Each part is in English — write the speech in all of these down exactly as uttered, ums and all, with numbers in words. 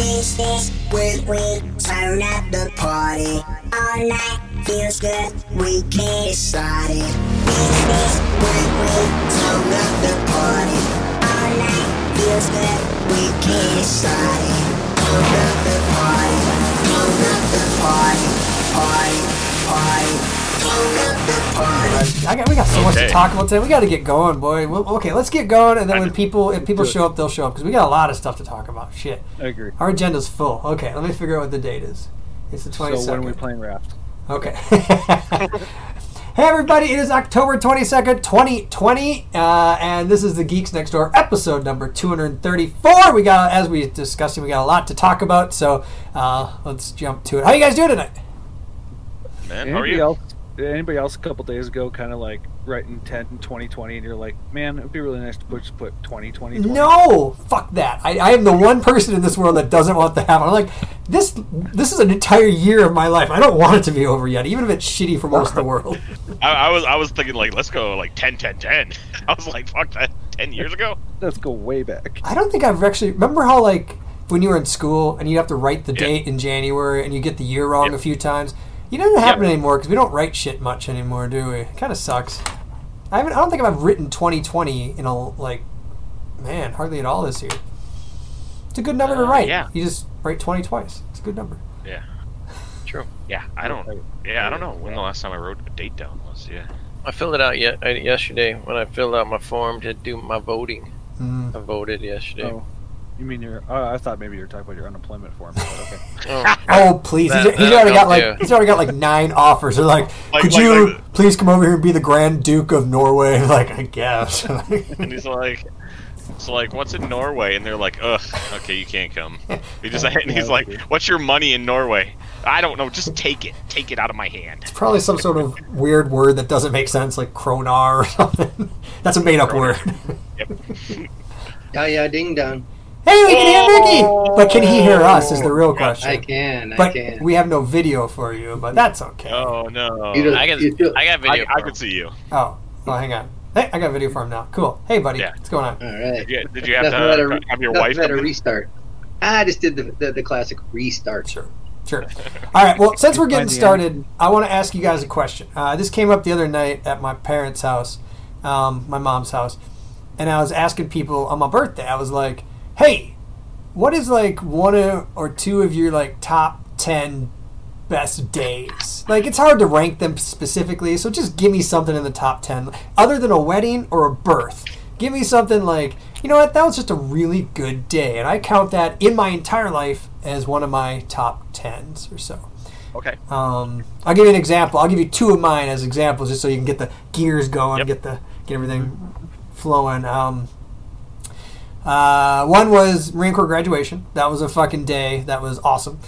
Finish this with we turn up the party. All night feels good, we can't decide it. Finish this with we turn up the party. All night feels good, we can't decide it. Turn up the party, turn up the party, party, party. Turn up the party. I got, we got so much Okay. to talk about today. We got to get going, boy. Well, okay, let's get going, and then when people if people show up, they'll show up because we got a lot of stuff to talk about. Shit, I agree. our agenda's full. Okay, let me figure out what the date is. It's the So when twenty-second. are we playing Raft? Okay. Hey everybody, it is October twenty-second, twenty twenty, uh, and this is the Geeks Next Door episode number two hundred thirty-four. We got, as we discussed, we got a lot to talk about, so uh, let's jump to it. How you guys doing tonight? Man, how are Anybody you? else? Anybody else a couple days ago kind of like writing ten and twenty twenty, and you're like, man, it would be really nice to put, just put twenty twenty. No, fuck that. I, I am the one person in this world that doesn't want that to happen. I'm like, this this is an entire year of my life. I don't want it to be over yet, even if it's shitty for most of the world. I, I was I was thinking like let's go like ten, ten, ten. I was like fuck that ten years ago. Let's go way back. I don't think I've actually... Remember how, like, when you were in school and you'd have to write the Yeah. date in January and you get the year wrong Yep. a few times? It doesn't happen Yep. anymore because we don't write shit much anymore, do we? It kind of sucks. I haven't. I don't think I've written twenty twenty in a, like, man, hardly at all this year. It's a good number to Uh, write. yeah. You just write twenty twice. It's a good number. Yeah. True. Yeah, I don't. Yeah, I don't know when the last time I wrote a date down was. Yeah. I filled it out yet yesterday when I filled out my form to do my voting. Mm. I voted yesterday. Oh, you mean your? Uh, I thought maybe you were talking about your unemployment form. But okay. Oh, Oh please! That- he's, he's that already got helped like you. he's already got like nine offers. They're like, Like- could like- you like- please come over here and be the Grand Duke of Norway? Like, I guess. And he's like, so like, what's in Norway? And they're like, ugh, okay, you can't come. He just and he's like, what's your money in Norway? I don't know. Just take it. Take it out of my hand. Probably some sort of weird word that doesn't make sense, like kronar or something. That's a made-up word. Yep. Yeah, yeah, ding dong. Hey, we can hear Mickey! But can he hear us is the real question. I can, I But can. we have no video for you, but that's okay. Oh no. You don't- I got you feel- I got I, video. I for could him. see you. Oh, well, hang on. Hey, I got video for him now. Cool. Hey, buddy. Yeah. What's going on? All right. Did you, did you have Nothing to but a uh, re- have your nothing wife but a come in? restart. I just did the, the, the classic restart. Sure. Sure. All right. Well, since we're getting Find the started, I want to ask you guys a question. Uh, this came up the other night at my parents' house, um, my mom's house, and I was asking people on my birthday. I was like, "Hey, what is like one or two of your like top ten best days?" Like, it's hard to rank them specifically, so just give me something in the top ten, other than a wedding or a birth. Give me something like, you know what, that was just a really good day, and I count that in my entire life as one of my top tens or so. Okay. Um, I'll give you an example. I'll give you two of mine as examples, just so you can get the gears going, Yep. get the get everything flowing. Um, uh, one was Marine Corps graduation. That was a fucking day. That was awesome.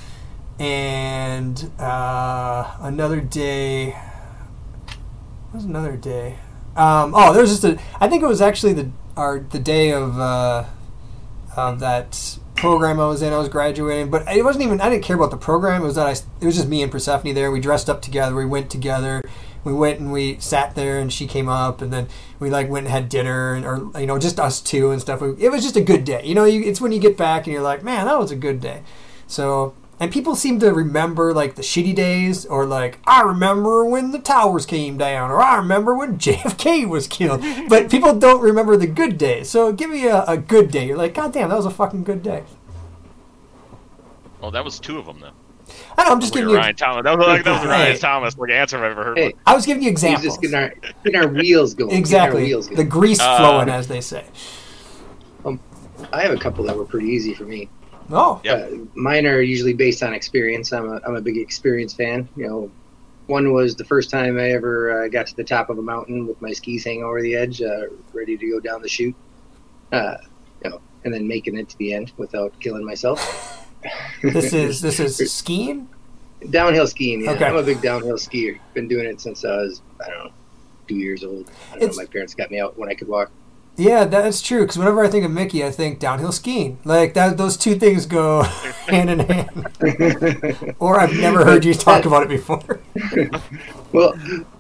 And uh, another day. What was another day? Um, oh, there was just a. I think it was actually the our the day of uh, of that program I was in. I was graduating, but it wasn't even. I didn't care about the program. It was that I. It was just me and Persephone there. We dressed up together. We went together. We went and we sat there, and she came up, and then we like went and had dinner, and or you know just us two and stuff. It was just a good day. You know, you, it's when you get back and you're like, man, that was a good day. So. And people seem to remember, like, the shitty days, or, like, I remember when the towers came down, or I remember when J F K was killed. But people don't remember the good days. So give me a, a good day. You're like, God damn, that was a fucking good day. Well, that was two of them though. I know, I'm just Wait, giving you... Ryan Thomas. That was like that was Ryan Hey. Thomas like answer I've ever heard. Hey, One. I was giving you we're examples. just getting our, getting our wheels going. Getting Exactly. Our wheels The going. grease Uh, flowing, as they say. I have a couple that were pretty easy for me. Oh. Yep. Uh, mine are usually based on experience. I'm a, I'm a big experience fan. You know, one was the first time I ever uh, got to the top of a mountain with my skis hanging over the edge, uh, ready to go down the chute. Uh, you know, and then making it to the end without killing myself. This is this is skiing? Downhill skiing, yeah. Okay. I'm a big downhill skier. Been doing it since I was, I don't know, two years old. I don't It's- know, my parents got me out when I could walk. Yeah, that's true. Because whenever I think of Mickey, I think downhill skiing. Like that, those two things go hand in hand. Or I've never heard you talk about it before. Well,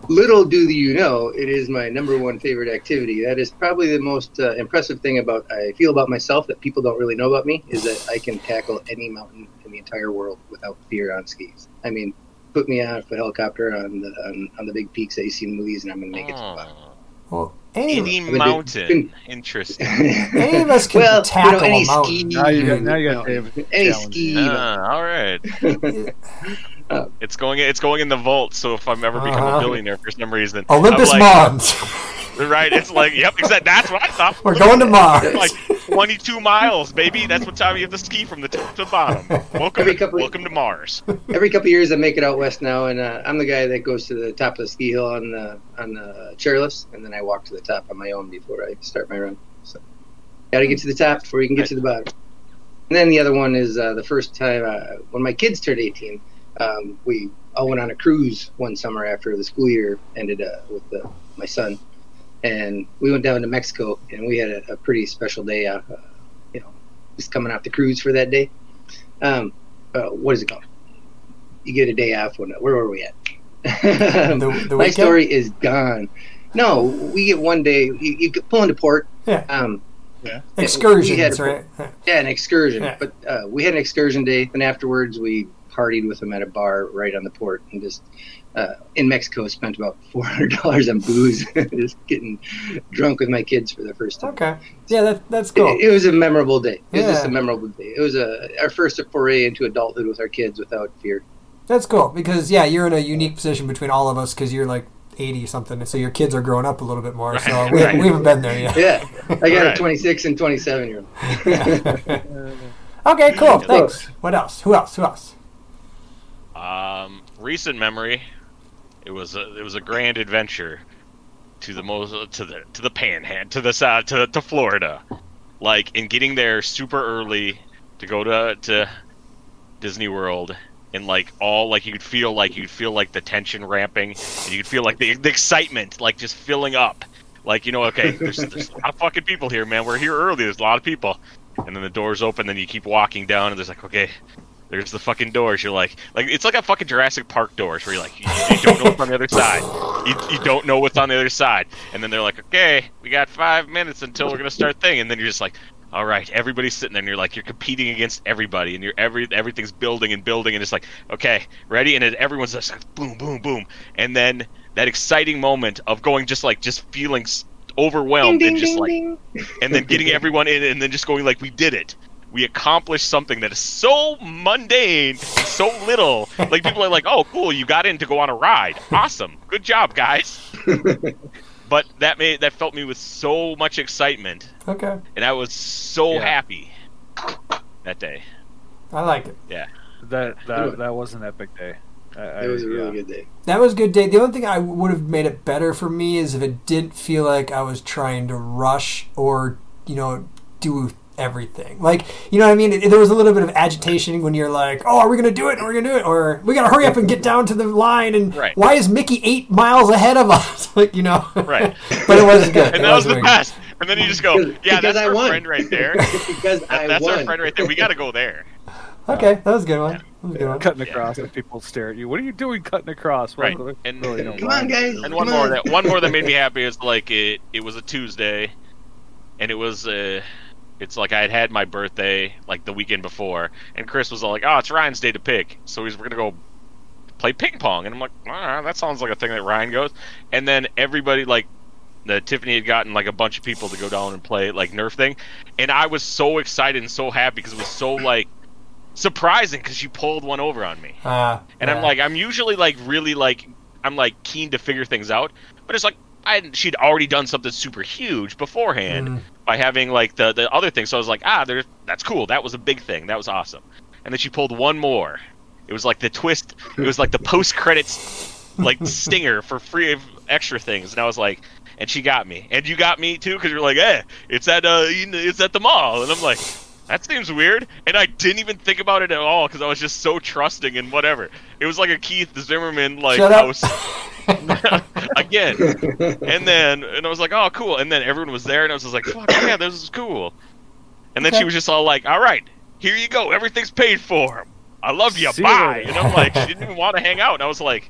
little do you know, it is my number one favorite activity. That is probably the most uh, impressive thing about I feel about myself that people don't really know about me is that I can tackle any mountain in the entire world without fear on skis. I mean, put me out of a helicopter on the on, on the big peaks that you see in movies, and I'm going to make it to the bottom. Well, any, Any been- mountain. been- Interesting. any of us can Well, you tackle know, any a mountain. ski, Now you got- now you you got know, David any challenging. ski. Ah, all right. Uh, It's going. It's going in the vault. So if I'm ever become Uh-huh. a billionaire for some reason, Olympus I'm like, Mons. right? It's like, yep, exactly. That's what I thought. We're going to Mars. Like twenty-two miles, baby. That's what time you have to ski from the top to the bottom. Welcome, Every to, couple- welcome to Mars. Every couple of years, I make it out west now, and uh, I'm the guy that goes to the top of the ski hill on the on the chairlifts, and then I walk to the top on my own before I start my run. So, got to get to the top before you can get to the bottom. And then the other one is uh, the first time uh, when my kids turned eighteen, um, we all went on a cruise one summer after the school year ended uh, with uh, my son, and we went down to Mexico, and we had a, a pretty special day. Uh, uh, you know, just coming off the cruise for that day. Um, uh, what is it called? You get a day off. When where were we at? The- the My weekend? story is gone. No, we get one day. You, you get pull into port. Yeah. Um, we Excursions, had- right? yeah, an excursion. Yeah. But uh, we had an excursion day, and afterwards we partied with them at a bar right on the port, and just uh, in Mexico spent about four hundred dollars on booze, just getting drunk with my kids for the first time. Okay. Yeah, that, that's cool. It, it was a memorable day. It was just a Yeah. memorable day. It was a our first foray into adulthood with our kids without fear. That's cool because, yeah, you're in a unique position between all of us because you're like eighty something, so your kids are growing up a little bit more. So Right, we, right. we haven't been there yet. Yeah, I got a Right. twenty-six and twenty-seven year old. Okay, cool. Thanks. What else? Who else? Who else? Um, recent memory. It was a it was a grand adventure to the most to the to the Panhandle to the south to to Florida, like in getting there super early to go to to Disney World. And like all like you could feel like you'd feel like the tension ramping, and you could feel like the, the excitement like just filling up. Like, you know, okay, there's, there's a lot of fucking people here, man. We're here early. There's a lot of people, and then the doors open. Then you keep walking down, and there's like, okay, there's the fucking doors. You're like, like it's like a fucking Jurassic Park doors where you're like, you, you don't know what's on the other side. You, you don't know what's on the other side, and then they're like, okay, we got five minutes until we're gonna start thing, and then you're just like, all right, everybody's sitting there, and you're like, you're competing against everybody, and you're every everything's building and building, and it's like, okay, ready, and then everyone's just like, boom, boom, boom, and then that exciting moment of going just like just feeling s- overwhelmed Ding, and ding, just like, ding, ding. and then getting everyone in, and then just going like, we did it. We accomplished something that is so mundane, and so little. Like people are like, "Oh, cool! You got in to go on a ride. Awesome! Good job, guys." But that made that felt me with so much excitement, Okay. and I was so Yeah. happy that day. I like it. That that that was an epic day. I, I, It was a really yeah. good day. That was a good day. The only thing I would have made it better for me is if it didn't feel like I was trying to rush or, you know, do everything. Like, you know what I mean? It, there was a little bit of agitation when you're like, oh, are we going to do it? Are we going to do it? Or we got to hurry up and get down to the line. And Right. why is Mickey eight miles ahead of us? Like, you know. Right. But it was good. And It that was the very best. And then you just go, Because- "Yeah, because that's I our won." friend right there. because That, I that's won. our friend right there. We got to go there." good. Okay, that was a good one. That was a good one. Cutting across and people stare at you. What are you doing cutting across? Right. Well, And- really don't Come mind. on, guys. And Come one more on. that one more that made me happy is like it. It was a Tuesday, and it was uh, it's like I had had my birthday like the weekend before, and Chris was all like, "Oh, it's Ryan's day to pick, so he's we're gonna go play ping pong," and I'm like, "Ah, that sounds like a thing that Ryan goes." And then everybody like. The Tiffany had gotten like a bunch of people to go down and play like Nerf thing, and I was so excited and so happy because it was so like surprising because she pulled one over on me. Uh, And yeah. I'm like, I'm usually like really like, I'm like keen to figure things out, but it's like I hadn't, she'd already done something super huge beforehand Mm. by having like the the other thing. So I was like, ah, there's that's cool. That was a big thing. That was awesome. And then she pulled one more. It was like the twist. It was like the post credits like stinger for free of extra things. And I was like, and she got me, and you got me too because you're like, hey, it's at uh, you know, it's at the mall, and I'm like. That seems weird, and I didn't even think about it at all because I was just so trusting and whatever. It was like a Keith Zimmerman like Shut up. house again, and then and I was like, oh, cool, and then everyone was there, and I was just like, fuck yeah, this is cool. And then Okay. she was just all like, all right, here you go, everything's paid for. I love you, See you bye. later. And I'm like, she didn't even want to hang out, and I was like,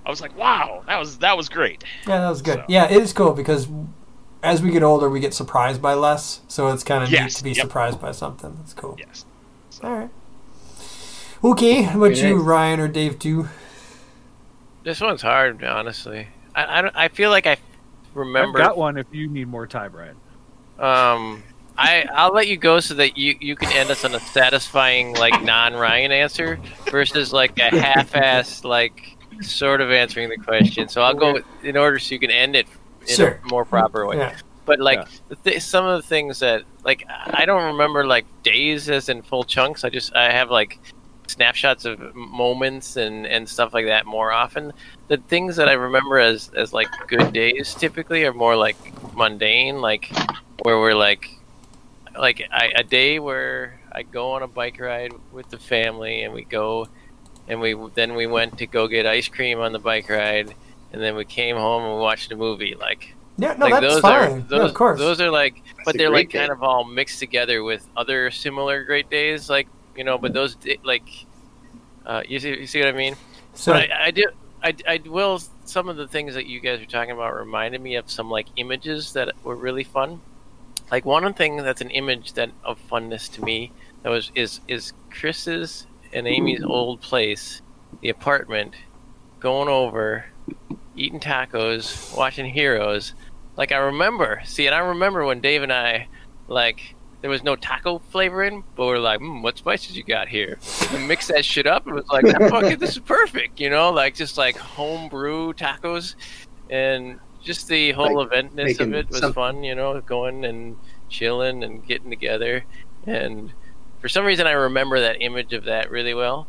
I was like, wow, that was that was great. Yeah, that was good. So. Yeah, it is cool because as we get older, we get surprised by less. So it's kind of Yes, neat to be yep. surprised by something. That's cool. Yes. All right. Okay, how about Very you, nice. Ryan or Dave, too? This one's hard, honestly. I, I, don't- I feel like I I've remember. got one if you need more time, Ryan. Um, I I'll let you go so that you, you can end us on a satisfying like non-Ryan answer versus like a half-assed like sort of answering the question. So I'll go in order so you can end it in Sure. a more proper way. Yeah. But like Yeah. the th- some of the things that like I don't remember like days as in full chunks. I just I have like snapshots of moments and, and stuff like that more often. The things that I remember as, as like good days typically are more like mundane, like where we're like like I, a day where I go on a bike ride with the family and we go and we then we went to go get ice cream on the bike ride and then we came home and we watched a movie like Yeah, no, like that's those fine. are No, those of course. those are like but a they're like great day. kind of all mixed together with other similar great days like you know but those di- like uh you see you see what I mean so, but I, I do I, I will some of the things that you guys were talking about reminded me of some like images that were really fun like one thing that's an image that of funness to me that was is is Chris's and Amy's old place the apartment going over eating tacos watching Heroes like I remember see and I remember when Dave and I like there was no taco flavor in but we're like mm, what spices you got here and mix that shit up and it was like fuck it, this is perfect you know like just like homebrew tacos and just the whole Like eventness of making it was some- fun you know going and chilling and getting together and for some reason I remember that image of that really well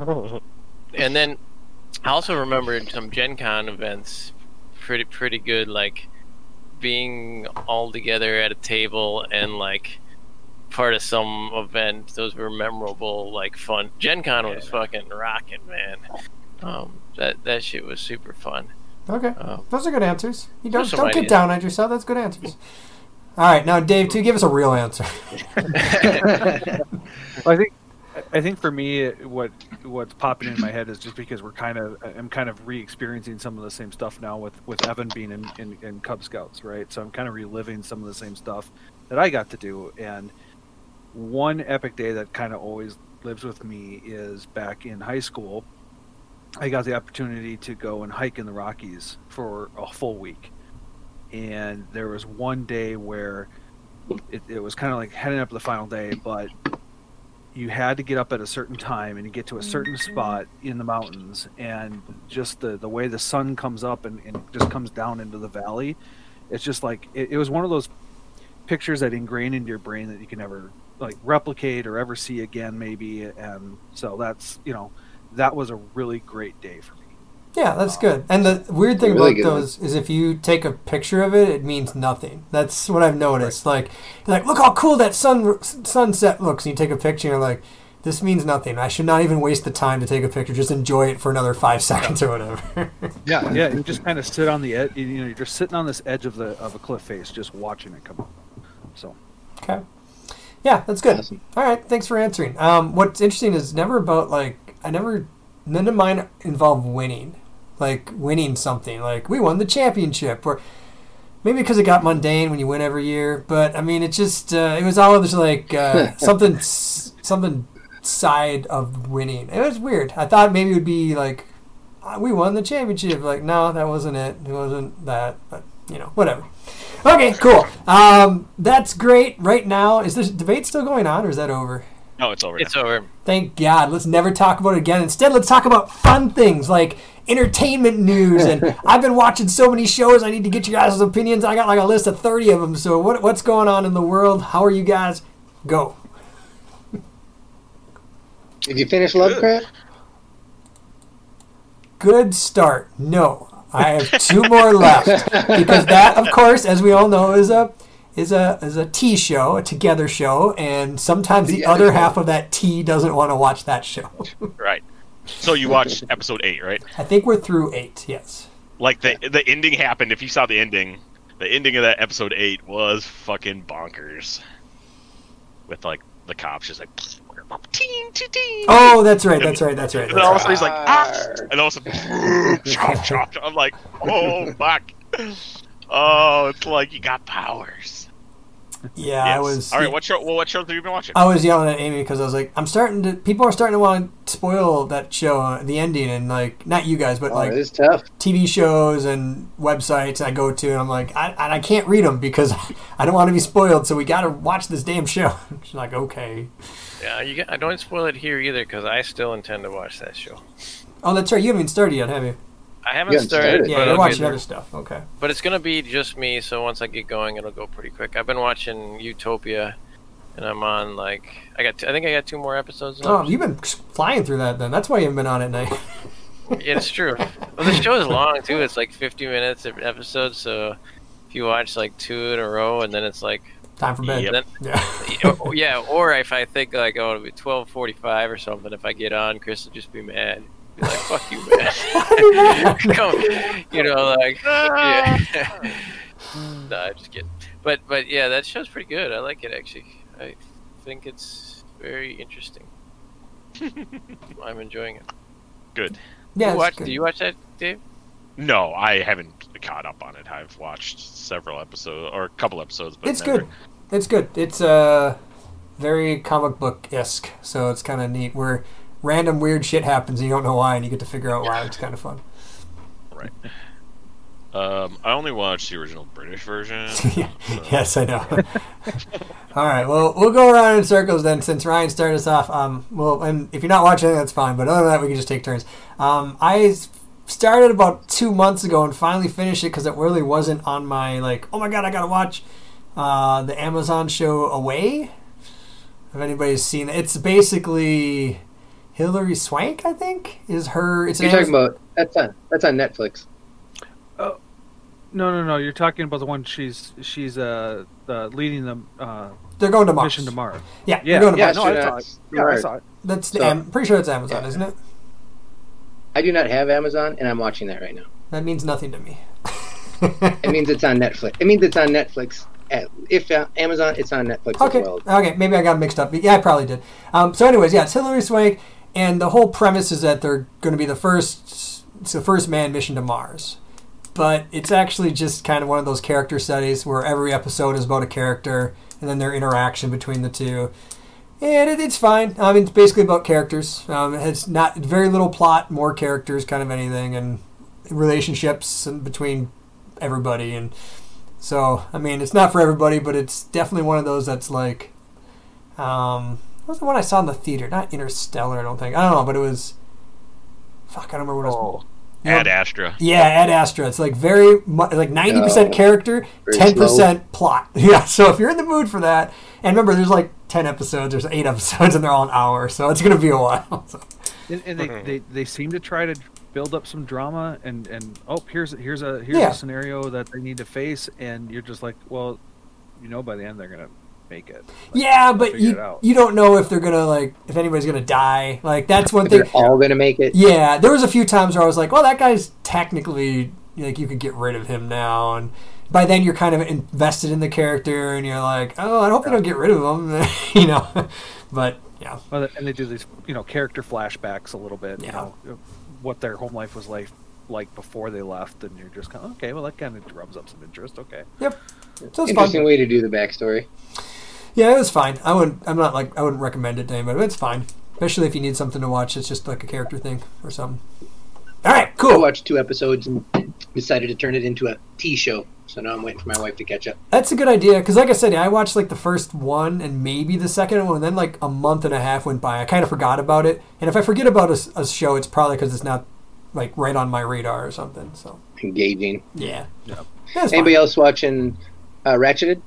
and then I also remembered some Gen Con events pretty pretty good like being all together at a table and like part of some event those were memorable like fun Gen Con was fucking rocking man um that that shit was super fun okay. um, Those are good answers. You don't Those are don't my get ideas. down at yourself. That's good answers. All right, now Dave, too, give us a real answer. Well, I think I think for me, what what's popping in my head is just because we're kind of I'm kind of re-experiencing some of the same stuff now with, with Evan being in, in, in Cub Scouts, right? So I'm kind of reliving some of the same stuff that I got to do. And one epic day that kind of always lives with me is back in high school. I got the opportunity to go and hike in the Rockies for a full week. And there was one day where it, it was kind of like heading up to the final day, but you had to get up at a certain time and you get to a certain spot in the mountains, and just the, the way the sun comes up and, and just comes down into the valley, it's just like it, it was one of those pictures that ingrain into your brain that you can never like replicate or ever see again maybe. And so that's, you know, that was a really great day for me. Yeah, that's good. And the weird thing Really about good one. those is if you take a picture of it, it means nothing. That's what I've noticed. Like, you're like, look how cool that sun sunset looks. And you take a picture and you're like, this means nothing. I should not even waste the time to take a picture. Just enjoy it for another five seconds or whatever. Yeah, yeah. You just kind of sit on the edge. You know, you're just sitting on this edge of the of a cliff face, just watching it come up. So Okay. Yeah, that's good. Awesome. All right, thanks for answering. Um, what's interesting is never about like I never none of mine involve winning, like winning something. Like we won the championship, or maybe because it got mundane when you win every year. But I mean, it just uh, it was always like uh, something s- something side of winning. It was weird. I thought maybe it would be like uh, we won the championship. Like no, that wasn't it. It wasn't that. But you know, whatever. Okay, cool. Um, that's great. Right now, is this debate still going on, or is that over? No, it's over. it's now. over Thank God. Let's never talk about it again. Instead, let's talk about fun things like entertainment news. And I've been watching so many shows. I need to get you guys' opinions. I got like a list of thirty of them. So what what's going on in the world? How are you guys? Go. Did you finish Lovecraft? Good start. No. I have two more left because that, of course, as we all know, is a is a is a T show, a together show, and sometimes the Together other show. half of that T doesn't want to watch that show. Right. So you watched episode eight, right? I think we're through eight. Yes. Like the the ending happened. If you saw the ending, the ending of that episode eight was fucking bonkers. With like the cops just like teen, teen, teen. Oh, that's right. That's right. That's right. And then all of That's a sudden right. he's like, ah, and all of a sudden, chop, chop, chop. I'm like, oh fuck. Oh, it's like you got powers. Yeah, I Yes. was. All right, what show? Well, what shows have you been watching? I was yelling at Amy because I was like, I'm starting to. People are starting to want to spoil that show, uh, the ending, and like, not you guys, but Oh, like it's tough. T V shows and websites I go to, and I'm like, I I can't read them because I don't want to be spoiled. So we got to watch this damn show. She's like, okay. Yeah, you get, I don't spoil it here either because I still intend to watch that show. Oh, that's right. You haven't even started yet, have you? I haven't You haven't started, started. Yeah, but, you're I'll watching get- other stuff. Okay. but it's gonna be just me. So once I get going, it'll go pretty quick. I've been watching Utopia, and I'm on like I got. T- I think I got two more episodes Oh, left. you've been flying through that then. That's why you haven't been on at night. Yeah, it's true. Well, the show is long too. It's like fifty minutes every episode. So if you watch like two in a row, and then it's like Time for bed. Yep. then, Yeah. or- yeah, or if I think like oh it'll be twelve forty five or something, if I get on, Chris will just be mad. Be like, fuck you, man. Come, you know, like yeah. No, I'm just kidding. But but yeah, that show's pretty good. I like it actually. I think it's very interesting. I'm enjoying it. Good. Yeah. you it's watch, good. do you watch that, Dave? No, I haven't caught up on it. I've watched several episodes or a couple episodes, but It's never. good. It's good. It's uh very comic book esque, so it's kind of neat. Where random weird shit happens and you don't know why, and you get to figure out why. It's kind of fun. Right. Um, I only watched the original British version. Yeah. Yes, I know. All right. Well, we'll go around in circles then, since Ryan started us off. Um, well, and if you're not watching, that's fine. But other than that, we can just take turns. Um, I s- started about two months ago and finally finished it because it really wasn't on my like. Oh my god, I gotta watch uh, the Amazon show Away. If anybody's seen it, it's basically Hilary Swank. I think is her. It's an You're talking Amazon- about that's on that's on Netflix. No, no, no. You're talking about the one she's she's uh, uh leading the uh, They're going to Mars. mission to Mars. Yeah, Yeah, they're going to yeah, Mars. no, I Astronauts saw it. to Yeah, I Mars. saw it. That's the So- Am- pretty sure it's Amazon, Yeah. isn't it? I do not have Amazon, and I'm watching that right now. That means nothing to me. It means it's on Netflix. It means it's on Netflix. At- If uh, Amazon, it's on Netflix Okay. as well. Okay. Maybe I got mixed up. Yeah, I probably did. Um, so, anyways, yeah, it's Hilary Swank, and the whole premise is that they're going to be the first, it's the first manned mission to Mars. But it's actually just kind of one of those character studies where every episode is about a character and then their interaction between the two. And it, it's fine. I mean, it's basically about characters. Um, it has not very little plot, more characters, kind of anything, and relationships and between everybody. And so, I mean, it's not for everybody, but it's definitely one of those that's like, um, what was the one I saw in the theater? Not Interstellar, I don't think. I don't know, but it was. Fuck, I don't remember what it was. Ad Astra. Yeah, Ad Astra. It's like very mu- like ninety percent Oh, character, very ten percent plot. Yeah, so if you're in the mood for that, and remember, there's like ten episodes, there's eight episodes, and they're all an hour, so it's gonna be a while. So, And, and they, they, they seem to try to build up some drama and, and oh here's here's a here's Yeah. a scenario that they need to face, and you're just like, well, you know, by the end they're gonna make it. Like, yeah, they'll but figure it you out. you don't know if they're gonna like if anybody's gonna die. Like that's one If thing. they're all gonna make it. Yeah, there was a few times where I was like, well, that guy's technically like you could get rid of him now, and by then you're kind of invested in the character, and you're like, oh, I hope they don't get rid of him, you know. But yeah, Well, and they do these, you know, character flashbacks a little bit. Yeah. You know, what their home life was like like before they left, and you're just kind of okay. Well, that kind of drums up some interest. Okay. yep. So it's Interesting fun. way to do the backstory. Yeah, it was fine. I wouldn't. I'm not like I wouldn't recommend it to anybody, but it's fine. Especially if you need something to watch. It's just like a character thing or something. All right, I cool. watched two episodes and decided to turn it into a T show. So now I'm waiting for my wife to catch up. That's a good idea because, like I said, I watched like the first one and maybe the second one, and then like a month and a half went by. I kind of forgot about it, and if I forget about a, s- a show, it's probably because it's not like right on my radar or something. So Engaging. yeah, Yeah. yeah it's Anybody fine. else watching uh, Ratcheted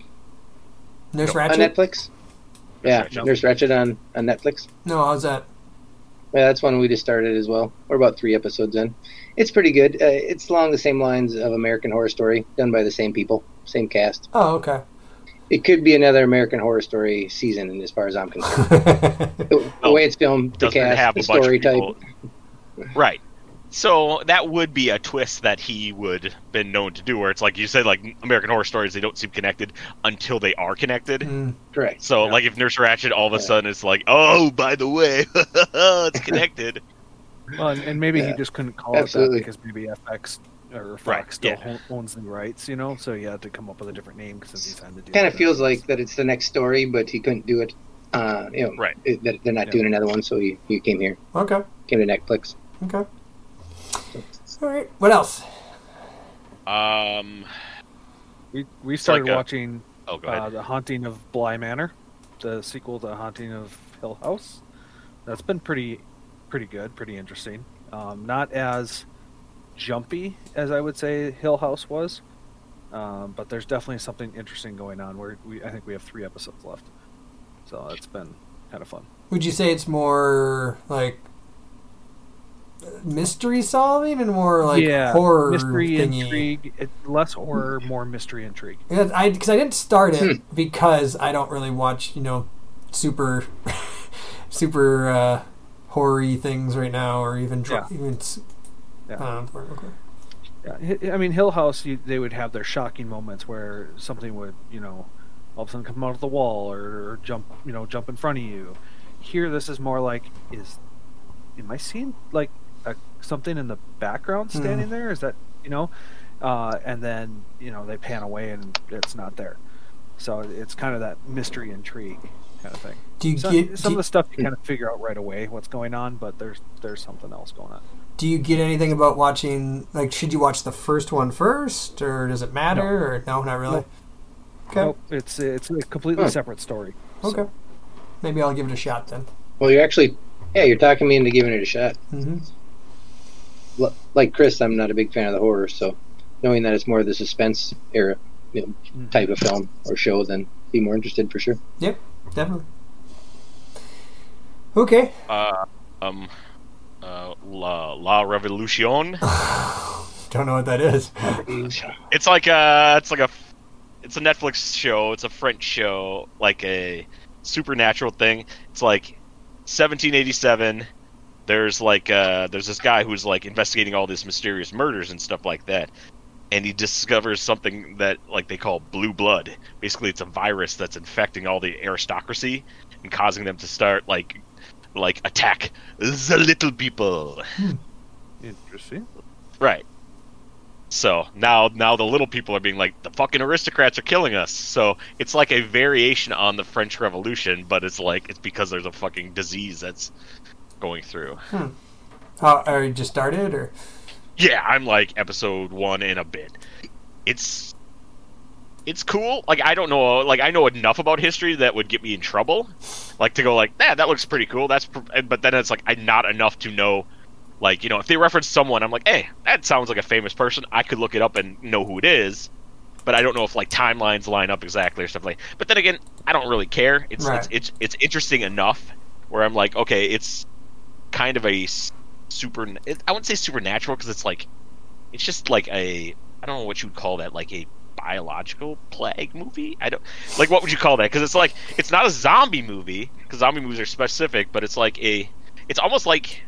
Nurse on Ratchet? Netflix? Yeah, Ratched. Nurse Ratched on, on Netflix. No, how's that? Yeah, that's one we just started as well. We're about three episodes in. It's pretty good. Uh, it's along the same lines of American Horror Story, done by the same people, same cast. Oh, okay. It could be another American Horror Story season, as far as I'm concerned. The, the Oh, way it's filmed, the Doesn't cast, have the a bunch story of type. people. Right. So that would be a twist that he would been known to do, where it's like you said, like American Horror Stories, they don't seem connected until they are connected. Mm. Correct. So, Yeah. like, if Nurse Ratched all of a Yeah. sudden it's like, oh, by the way, it's connected. Well, and, and maybe he Yeah. just couldn't call Absolutely. it that because maybe F X or Fox Right, still yeah. ho- owns the rights, you know. So he had to come up with a different name since he signed the deal. Kind of with feels F X. like that it's the next story, but he couldn't do it. Uh, you know, Right. it, that they're not Yeah. doing another one, so he, he came here, Okay. came to Netflix. Okay. All right. What else? Um, we we started like a- watching oh, go uh, ahead. the Haunting of Bly Manor, the sequel to Haunting of Hill House. That's been pretty pretty good, pretty interesting. Um, not as jumpy as I would say Hill House was, um, but there's definitely something interesting going on. Where we I think we have three episodes left, so it's been kind of fun. Would you say it's more like mystery solving and more like yeah, horror mystery thingy? intrigue, it, less horror, more mystery intrigue. Yeah, I because I didn't start it Hmm. because I don't really watch you know super super uh, horror-y things right now, or even dra- Yeah. even. s- Yeah. Uh, okay. Yeah, Hi- I mean Hill House. You, they would have their shocking moments where something would, you know, all of a sudden come out of the wall or, or jump, you know, jump in front of you. Here, this is more like, is, am I seeing like a, something in the background standing Hmm. there? Is that, you know, uh, and then you know they pan away and it's not there. So it's kind of that mystery intrigue kind of thing. Do you So, get some do, of the stuff you kind of figure out right away what's going on, but there's there's something else going on. do you get anything about watching? Like, should you watch the first one first, or does it matter? Or no, not really. Nope. Okay. Nope, it's it's a completely Huh. separate story. Okay. Maybe I'll give it a shot then. Well, you're actually, yeah, you're talking me into giving it a shot. hmm L- Like Chris, I'm not a big fan of the horror, so knowing that it's more of the suspense era, you know, Mhm. type of film or show, then be more interested for sure. Definitely. Okay. Uh, um, uh, La, La Revolution. Don't know what that is. It's like a, it's like a, it's a Netflix show. It's a French show, like a supernatural thing. It's like seventeen eighty-seven. There's like, uh, there's this guy who's like investigating all these mysterious murders and stuff like that, and he discovers something that like they call blue blood. Basically, it's a virus that's infecting all the aristocracy and causing them to start like, like attack the little people. Interesting. Right. So now, now the little people are being like, the fucking aristocrats are killing us. So it's like a variation on the French Revolution, but it's like it's because there's a fucking disease that's going through. How are you just started or? Yeah, I'm like episode one in a bit. It's it's cool. Like I don't know, like I know enough about history that would get me in trouble. Like to go like, nah, that looks pretty cool. That's, pr-. But then it's like I'm not enough to know. Like, you know, if they reference someone, I'm like, hey, that sounds like a famous person. I could look it up and know who it is. But I don't know if, like, timelines line up exactly or stuff like that. But then again, I don't really care. It's, Right. it's, it's, it's interesting enough where I'm like, okay, it's kind of a s- super... It, I wouldn't say supernatural because it's like... It's just like a... I don't know what you would call that. Like a biological plague movie? I don't... Like, what would you call that? Because it's like... It's not a zombie movie because zombie movies are specific, but it's like a... It's almost like...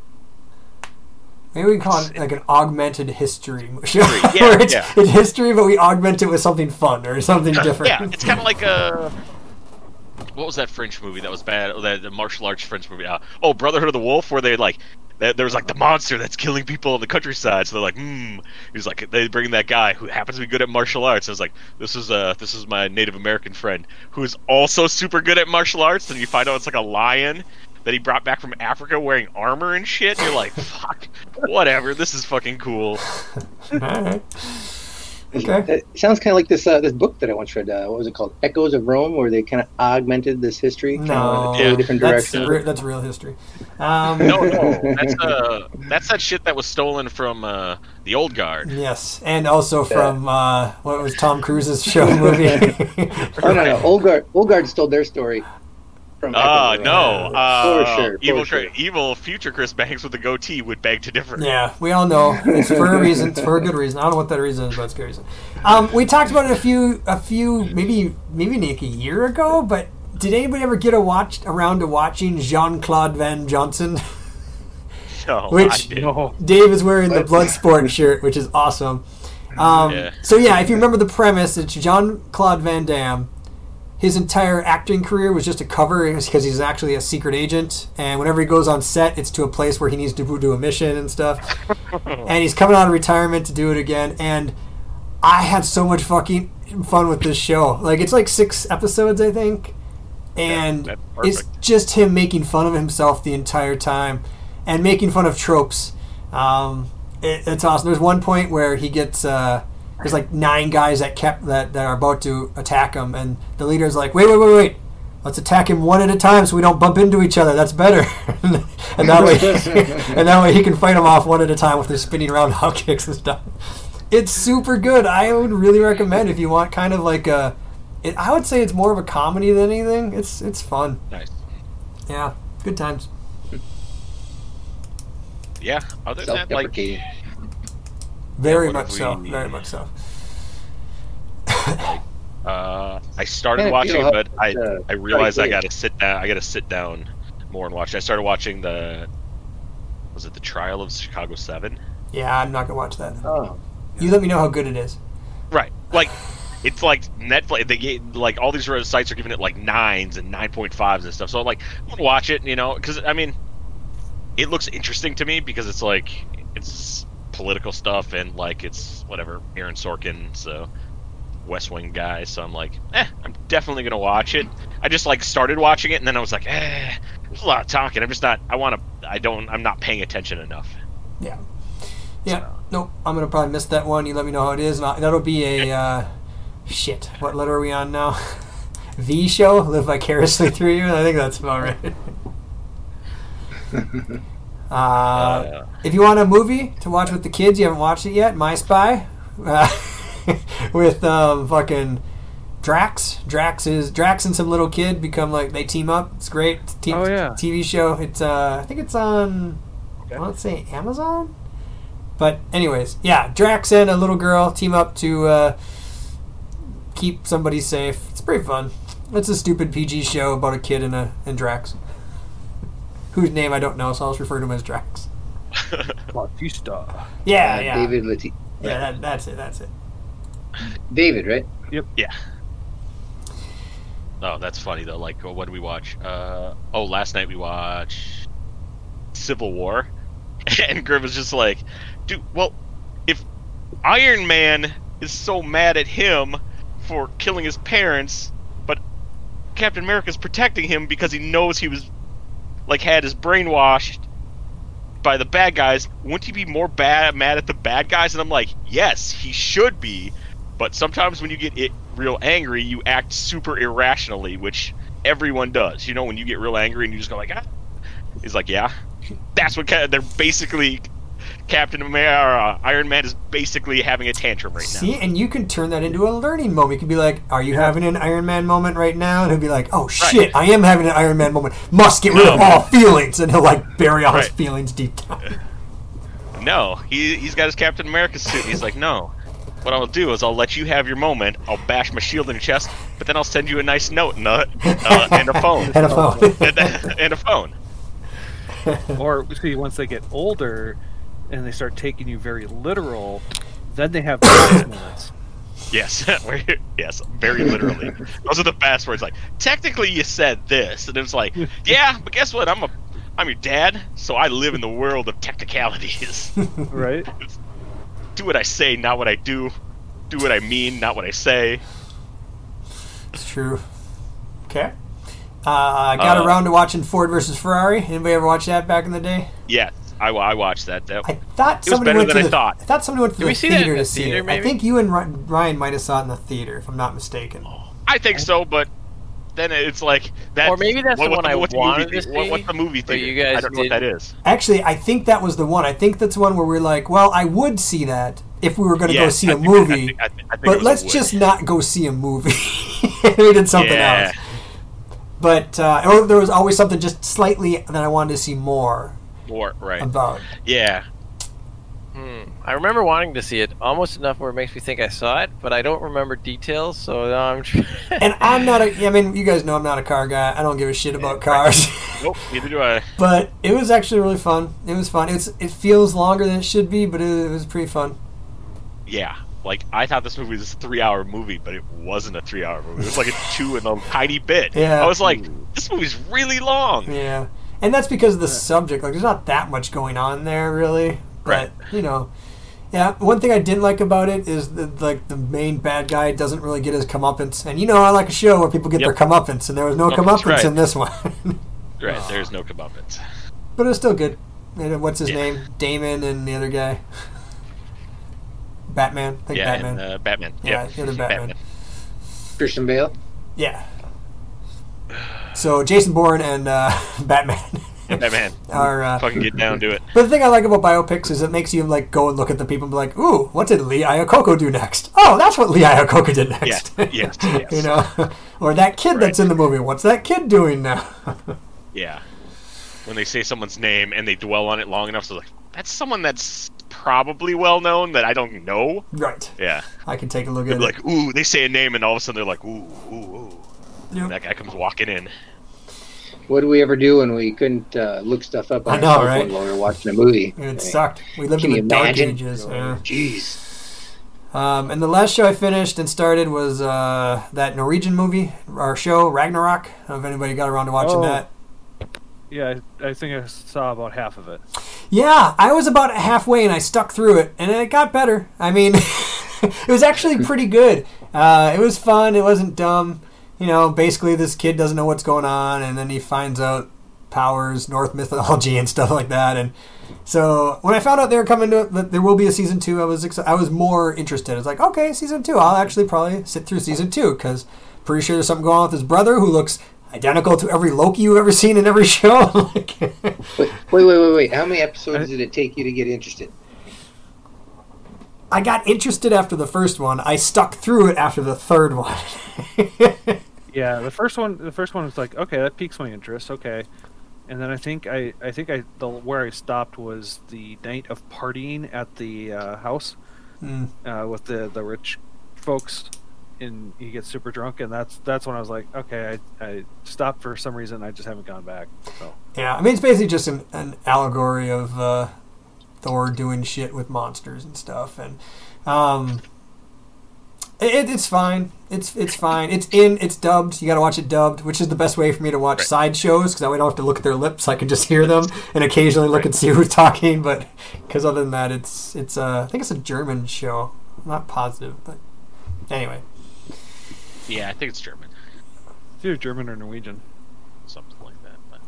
Maybe we call it like an augmented history show. Yeah, where it's, yeah. it's history, but we augment it with something fun or something different. Yeah, it's kind of like a. What was that French movie that was bad? That the martial arts French movie. Uh, oh, Brotherhood of the Wolf, where they like, there there was like the monster that's killing people in the countryside. So they're like, hmm. He's like, they bring that guy who happens to be good at martial arts. And it's like, this is uh, this is my Native American friend who is also super good at martial arts. And you find out it's like a lion that he brought back from Africa wearing armor and shit. And you're like, fuck, whatever. This is fucking cool. All right. Okay. It sounds kind of like this uh, this book that I once read. Uh, what was it called? Echoes of Rome, where they kind of augmented this history, kind of No, in a totally Yeah. different that's direction. re- that's real history. Um, No, no, that's uh, that's that shit that was stolen from uh, the Old Guard. Yes, and also from uh, what was Tom Cruise's show movie? Oh no, no, Olgard, Olgard stole their story from. Ah, Echoes of no. Rome. Uh, for sure, for evil, sure. Cra- evil future Chris Banks with the goatee would beg to differ. Yeah, we all know it's for a reason. It's for a good reason. I don't know what that reason is, but it's a good reason. Um, we talked about it a few, a few, maybe, maybe like a year ago. But did anybody ever get a watch around to watching Jean-Claude Van Johnson? No, I Which didn't. No. Dave is wearing the What? Bloodsport shirt, which is awesome. Um, Yeah. So yeah, if you remember the premise, it's Jean-Claude Van Damme. His entire acting career was just a cover because he's actually a secret agent, and whenever he goes on set, it's to a place where he needs to do a mission and stuff. And he's coming out of retirement to do it again, and I had so much fucking fun with this show. Like, it's like six episodes, I think, and that's it's perfect. just him making fun of himself the entire time and making fun of tropes. Um, it, it's awesome. There's one point where he gets uh, there's like nine guys that kept that, that are about to attack him, and the leader's like, wait, wait, wait, wait. Let's attack him one at a time so we don't bump into each other. That's better. and that way, and that way he can fight them off one at a time with his spinning roundhouse kicks and stuff. It's super good. I would really recommend if you want kind of like a. It, I would say it's more of a comedy than anything. It's it's fun. Nice. Yeah, good times. Yeah. Other than that, like, Self-deprecating. Very what much if so. we- Very much so. uh, I started Yeah, watching, you know, but I uh, I realized I pretty got to sit down. I got to sit down more and watch. I started watching the. Was it the Trial of Chicago Seven? Yeah, I'm not gonna watch that. Oh, You let me know how good it is. Right. Like, it's like Netflix. They get, like, all these sites are giving it like nines and nine point fives and stuff. So I'm like, I'm gonna watch it, you know, because I mean, it looks interesting to me because it's like it's political stuff and like it's whatever Aaron Sorkin, so West Wing guy. So I'm like, eh, I'm definitely gonna watch it. I just like started watching it and then I was like, eh, there's a lot of talking. I'm just not. I want to. I don't. I'm not paying attention enough. Yeah. Yeah. Nope. I'm gonna probably miss that one. You let me know how it is, and I'll, that'll be a uh, shit. What letter are we on now? V show. Live vicariously through you. I think that's about right. uh, Uh, if you want a movie to watch with the kids, you haven't watched it yet. My Spy, uh, with um, fucking Drax. Drax is Drax and some little kid become like they team up. It's great. It's a team, Oh, yeah. T V show. It's uh, I think it's on. Okay. I want to say Amazon. But anyways, yeah, Drax and a little girl team up to uh, keep somebody safe. It's pretty fun. It's a stupid P G show about a kid and a and Drax, whose name I don't know, so I'll just refer to him as Drax. Bautista. Yeah, uh, yeah, David Lati- yeah. That, that's it. That's it. David, right? Yeah. Oh, that's funny though. Like, what did we watch? Uh, oh, last night we watched Civil War, and Griff was just like, "Dude, well, if Iron Man is so mad at him for killing his parents, but Captain America's protecting him because he knows he was like had his brainwashed by the bad guys, wouldn't he be more bad mad at the bad guys?" And I'm like, yes, he should be. But sometimes when you get it real angry, you act super irrationally, which everyone does. You know, when you get real angry and you just go like, ah. He's like, yeah. That's what ca- they're basically. Captain America, uh, Iron Man is basically having a tantrum right now. See, and you can turn that into a learning moment. You can be like, "Are you having an Iron Man moment right now?" And he'll be like, "Oh shit, I am having an Iron Man moment. Must get rid of No. all feelings." And he'll like bury all his Right. feelings deep down. No, he he's got his Captain America suit. He's like, no. What I'll do is I'll let you have your moment. I'll bash my shield in your chest, but then I'll send you a nice note and a, uh, and a phone. And a phone. and, and a phone. Or see, once they get older and they start taking you very literal, then they have those moments. Yes, Where- yes, very literally. Those are the best words. Like, technically, you said this, and it's like, yeah, but guess what? I'm a, I'm your dad, so I live in the world of technicalities. Right? Do what I say, not what I do. Do what I mean, not what I say. It's true. Okay. Uh, I got Uh, around to watching Ford versus Ferrari. Anybody ever watch that back in the day? Yes, I, I watched that. that I thought It was somebody better went than to I the, thought. I thought somebody went to Did the we see that theater in the to see theater, it. I maybe? think you and Ry- Ryan might have saw it in the theater, if I'm not mistaken. I think so, but then it's like that. Or maybe that's what, the what, one I what's the wanted movie to thea- what, see, what's the movie but theater? you guys I don't know what that didn't. is. Actually, I think that was the one. I think that's one where we're like, well, I would see that if we were going to go Yes, see I a think- movie, I think- I think- I think it but was let's a wood. just not go see a movie. We did something Yeah. else. But uh, or there was always something just slightly that I wanted to see more Or, right. about. Yeah. Hmm. I remember wanting to see it almost enough where it makes me think I saw it, but I don't remember details. So now I'm. Tr- And I'm not a. I mean, you guys know I'm not a car guy. I don't give a shit about cars. Nope, neither do I. But it was actually really fun. It was fun. It's it feels longer than it should be, but it, it was pretty fun. Yeah, like I thought this movie was a three-hour movie, but it wasn't a three-hour movie. It was like a two and a tiny bit. Yeah. I was like, this movie's really long. Yeah, and that's because of the subject. Like, there's not that much going on there, really. But, Right. you know, yeah. One thing I didn't like about it is that, like, the main bad guy doesn't really get his comeuppance. And you know, I like a show where people get Yep. their comeuppance, and there was no Oh, comeuppance that's right. in this one. Right, there's no comeuppance. But it was still good. And what's his Yeah. name? Damon and the other guy. Batman. I think Yeah, Batman. and uh, Batman. Yeah, Yep. the other Batman. Christian Bale. Yeah. So Jason Bourne and uh, Batman Batman. are. Uh, Fucking get down to it. but the thing I like about biopics is it makes you like go and look at the people and be like, "Ooh, what did Lee Iacocca do next? Oh, that's what Lee Iacocca did next." Yeah, yes, yes. You know, or that kid that's in the movie. What's that kid doing now? Yeah. When they say someone's name and they dwell on it long enough, so like, that's someone that's probably well known that I don't know. Right. Yeah. I can take a look They'll at be it. like, ooh, they say a name and all of a sudden they're like, ooh, ooh, ooh. Yep. And that guy comes walking in. What did we ever do when we couldn't uh, look stuff up on I our know, cell right? phone while we were watching a movie? It I mean, sucked. We lived Can in you the dark imagine? ages. Yeah. Jeez. Um, and the last show I finished and started was uh, that Norwegian movie, our show, Ragnarok. I don't know if anybody got around to watching Oh. that. Yeah, I, I think I saw about half of it. Yeah, I was about halfway and I stuck through it, and it got better. I mean, it was actually pretty good. Uh, it was fun. It wasn't dumb. You know, basically this kid doesn't know what's going on, and then he finds out powers, Norse mythology, and stuff like that. And so when I found out they were coming to that there will be a season two, I was exci- I was more interested. It's like, okay, season two. I'll actually probably sit through season two because pretty sure there's something going on with his brother who looks identical to every Loki you've ever seen in every show. Like, Wait, wait, wait, wait, wait. How many episodes did it take you to get interested? I got interested after the first one. I stuck through it after the third one. Yeah, the first one, the first one was like, okay, that piques my interest. Okay, and then I think I, I think I, the where I stopped was the night of partying at the uh, house Mm. uh, with the the rich folks, and he gets super drunk, and that's that's when I was like, okay, I, I stopped for some reason. I just haven't gone back. So Yeah, I mean, it's basically just an, an allegory of uh, Thor doing shit with monsters and stuff, and um, it, it's fine. It's it's fine. It's in. It's dubbed. You got to watch it dubbed, which is the best way for me to watch Right. side shows because that way I don't have to look at their lips. I can just hear them and occasionally look and see who's talking. But because other than that, it's it's. Uh, I think it's a German show. I'm not positive, but anyway. Yeah, I think it's German. it's either German or Norwegian. Something like that.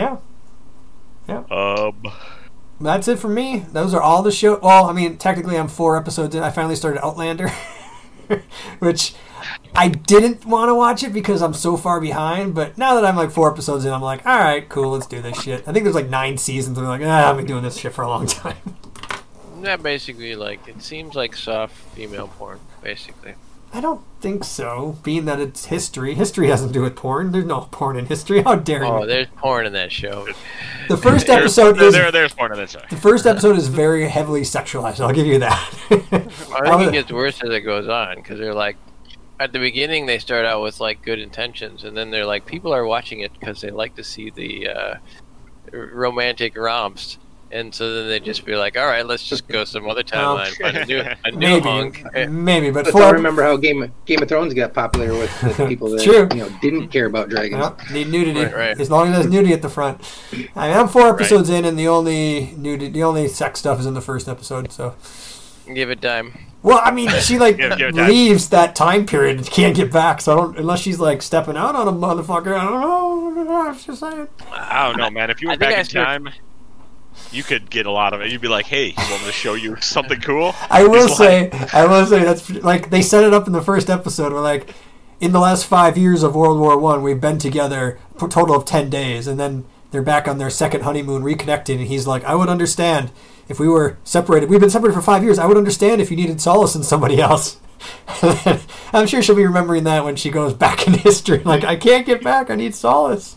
Yeah. But... Um, That's it for me. Those are all the show. Well, I mean, technically, I'm four episodes in. I finally started Outlander, which I didn't want to watch it because I'm so far behind. But now that I'm like four episodes in, I'm like, all right, cool, let's do this shit. I think there's like nine seasons. And I'm like, ah, I've been doing this shit for a long time. That basically like it seems like soft female porn, basically. I don't think so. Being that it's history, history has to do with porn. There's no porn in history. How dare you? Oh, there's porn in that show. The first there's- episode there, is there, there's porn on that show. the first episode is very heavily sexualized. I'll give you that. I think it gets worse as it goes on because they're like, at the beginning they start out with like good intentions, and then they're like, people are watching it because they like to see the uh, r- romantic romps, and so then they just be like, all right, let's just go some other timeline, find a new, a new Maybe, hunk. maybe, but Let's four. all remember how Game of, Game of Thrones got popular with the people that True. you know didn't care about dragons. Yep, need nudity. Right, right. As long as there's nudity at the front. I mean, I'm four episodes in, and the only nudity, the only sex stuff is in the first episode. So, Give it time. well, I mean, she like Give- give it time. leaves that time period and can't get back. So I don't, unless she's like stepping out on a motherfucker. I don't know. I'm just saying. I don't know, man. If you I went think back I in started- time, you could get a lot of it. You'd be like, hey, you want me to show you something cool? I will He's say, like- I will say that's like they set it up in the first episode. We're like, in the last five years of World War One, we've been together a total of ten days, and then they're back on their second honeymoon, reconnecting. And he's like, I would understand if we were separated. We've been separated for five years. I would understand if you needed solace in somebody else. I'm sure she'll be remembering that when she goes back in history. Like, I can't get back. I need solace.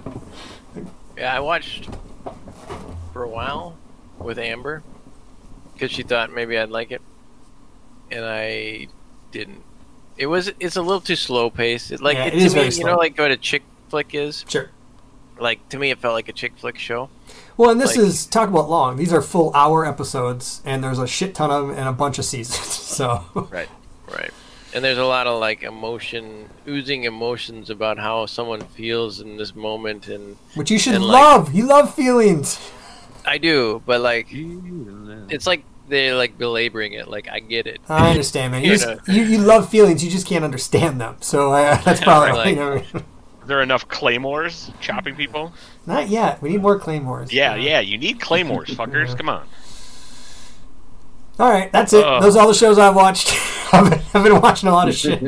Yeah, I watched for a while with Amber, because she thought maybe I'd like it, and I didn't. It was it's a little too slow paced. It, like Yeah, it, it to is me, very you slow. know, like what a chick flick is. Sure. Like to me, it felt like a chick flick show. Well, and this Like- is talk about long. These are full hour episodes, and there's a shit ton of them and a bunch of seasons. So Right. Right. And there's a lot of like emotion, oozing emotions about how someone feels in this moment, and which you should And, like- love. You love feelings. I do, but like it's like they're like belaboring it. Like I get it. I understand, man. You, You just, know. you, you love feelings. You just can't understand them. So uh, that's probably Like- you know, Are there enough claymores chopping people? not yet. We need more claymores. Yeah, Uh, yeah. You need claymores, fuckers. Yeah. Come on. All right, that's it. Oh. Those are all the shows I've watched. I've, been, I've been watching a lot of shit.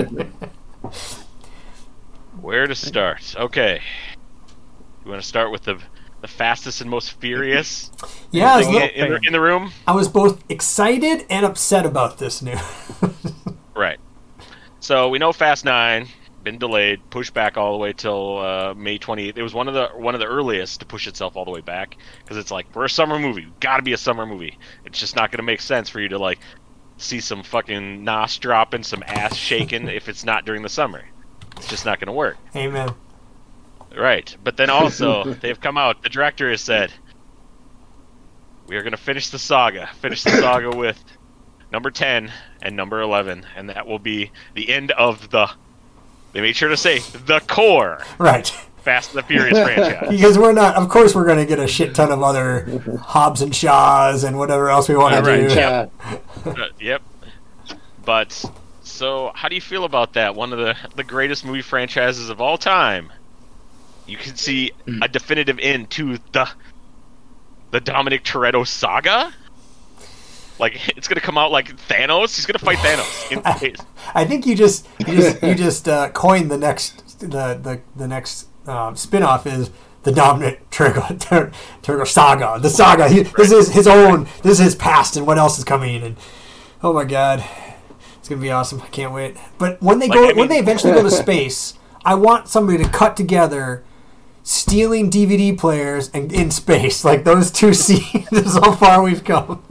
Where to start? Okay. You want to start with the the fastest and most furious Yeah, I was, thing li- in, the, in the room? I was both excited and upset about this news. Right. So we know Fast Nine been delayed, pushed back all the way till uh, May twenty-eighth. It was one of the one of the earliest to push itself all the way back because it's like we're a summer movie. Got to be a summer movie. It's just not going to make sense for you to like see some fucking nos dropping, some ass shaking if it's not during the summer. It's just not going to work. Amen. Right. But then also they've come out. The director has said we are going to finish the saga. Finish the saga with number ten and number eleven, and that will be the end of the. They made sure to say the core Right. Fast and the Furious franchise. Because we're not, of course, we're going to get a shit ton of other Hobbs and Shaws and whatever else we want to Right, do. yeah. Uh, yep. But so, how do you feel about that? One of the the greatest movie franchises of all time. You can see a definitive end to the the Dominic Toretto saga. Like it's gonna come out like Thanos. He's gonna fight Thanos in space. I think you just you just you just uh, coined the next the the the next um, spin-off is the Dominic Toretto Tur- Toretto saga. The saga. He, this is his own. This is his past and what else is coming. And oh my god, it's gonna be awesome. I can't wait. But when they Like, go I mean- when they eventually go to space, I want somebody to cut together stealing D V D players and in space. Like those two scenes is how far we've come.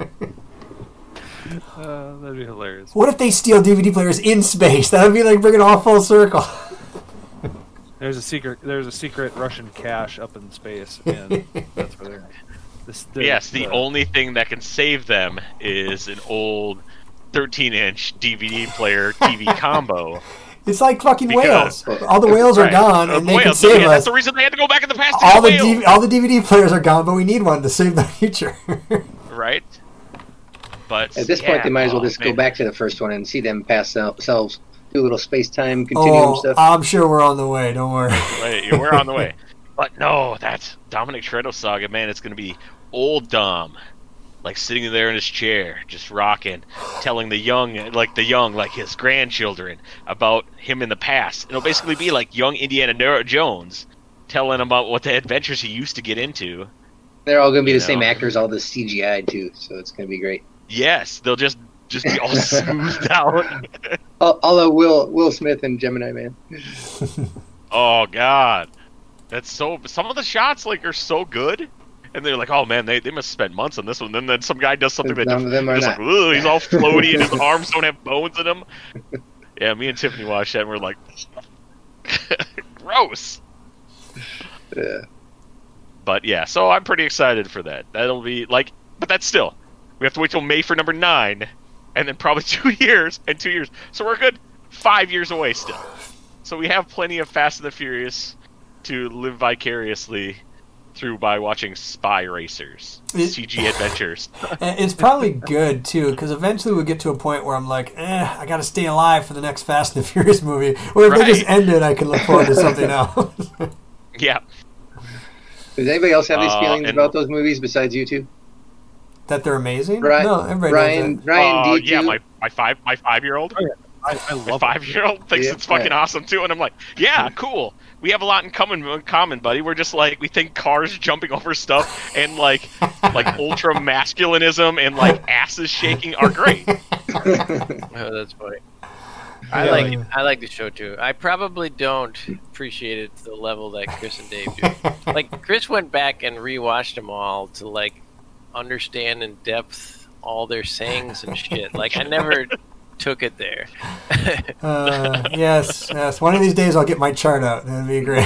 Uh, that'd be hilarious. What if they steal D V D players in space? That would be like bringing it all full circle. There's a secret. There's a secret Russian cache up in space, and that's where they're. This, they're- Yes, the uh, only thing that can save them is an old thirteen inch D V D player T V combo. It's like fucking Because- whales. All the whales are Right. gone, Uh, and they can whales, save yeah, us. That's the reason they had to go back in the past. to All the get D- whales, all the D V D players are gone, but we need one to save the future. right? But At this yeah, point, they might as well oh, just go man. back to the first one and see them pass themselves, do a little space-time continuum oh, stuff. I'm sure we're on the way. Don't worry. Right, we're on the way. But no, that's Dominic Toretto saga, man. It's going to be old Dom, like sitting there in his chair, just rocking, telling the young, like the young, like his grandchildren about him in the past. It'll basically be like young Indiana Ner- Jones telling them about what the adventures he used to get into. They're all going to be You the same know. actors, all this C G I too, so it's going to be great. Yes, they'll just just be all smoothed out. All, all of Will Will Smith and Gemini Man. Oh God, that's so. Some of the shots like are so good, and they're like, oh man, they, they must spend months on this one. Then then some guy does something that None of them are just not. like, "Ugh," he's all floaty and his arms don't have bones in them. Yeah, me and Tiffany watched that and we're like, gross. Yeah. But yeah, so I'm pretty excited for that. That'll be like, but that's still, we have to wait till May for number nine, and then probably two years and two years. So we're good five years away still. So we have plenty of Fast and the Furious to live vicariously through by watching Spy Racers, It- C G adventures. And it's probably good too, because eventually we'll get to a point where I'm like, eh, I got to stay alive for the next Fast and the Furious movie. Or if they just Right. end it, I can look forward to something else. Yeah. Does anybody else have these Uh, feelings and- about those movies besides you two? That they're amazing? Ryan, no, everybody Ryan, knows Ryan Uh, D two. yeah, my, my five my five year old. I, I My love five year old thinks Yeah. it's fucking awesome too, and I'm like, yeah, cool. We have a lot in common, in common, buddy. We're just like we think cars jumping over stuff and like like ultra masculinism and like asses shaking are great. Oh, that's funny. I Yeah. like it. I like the show too. I probably don't appreciate it to the level that Chris and Dave do. Like Chris went back and rewatched them all to like understand in depth all their sayings and shit. Like I never took it there. uh, yes, yes. One of these days I'll get my chart out. That'd be great.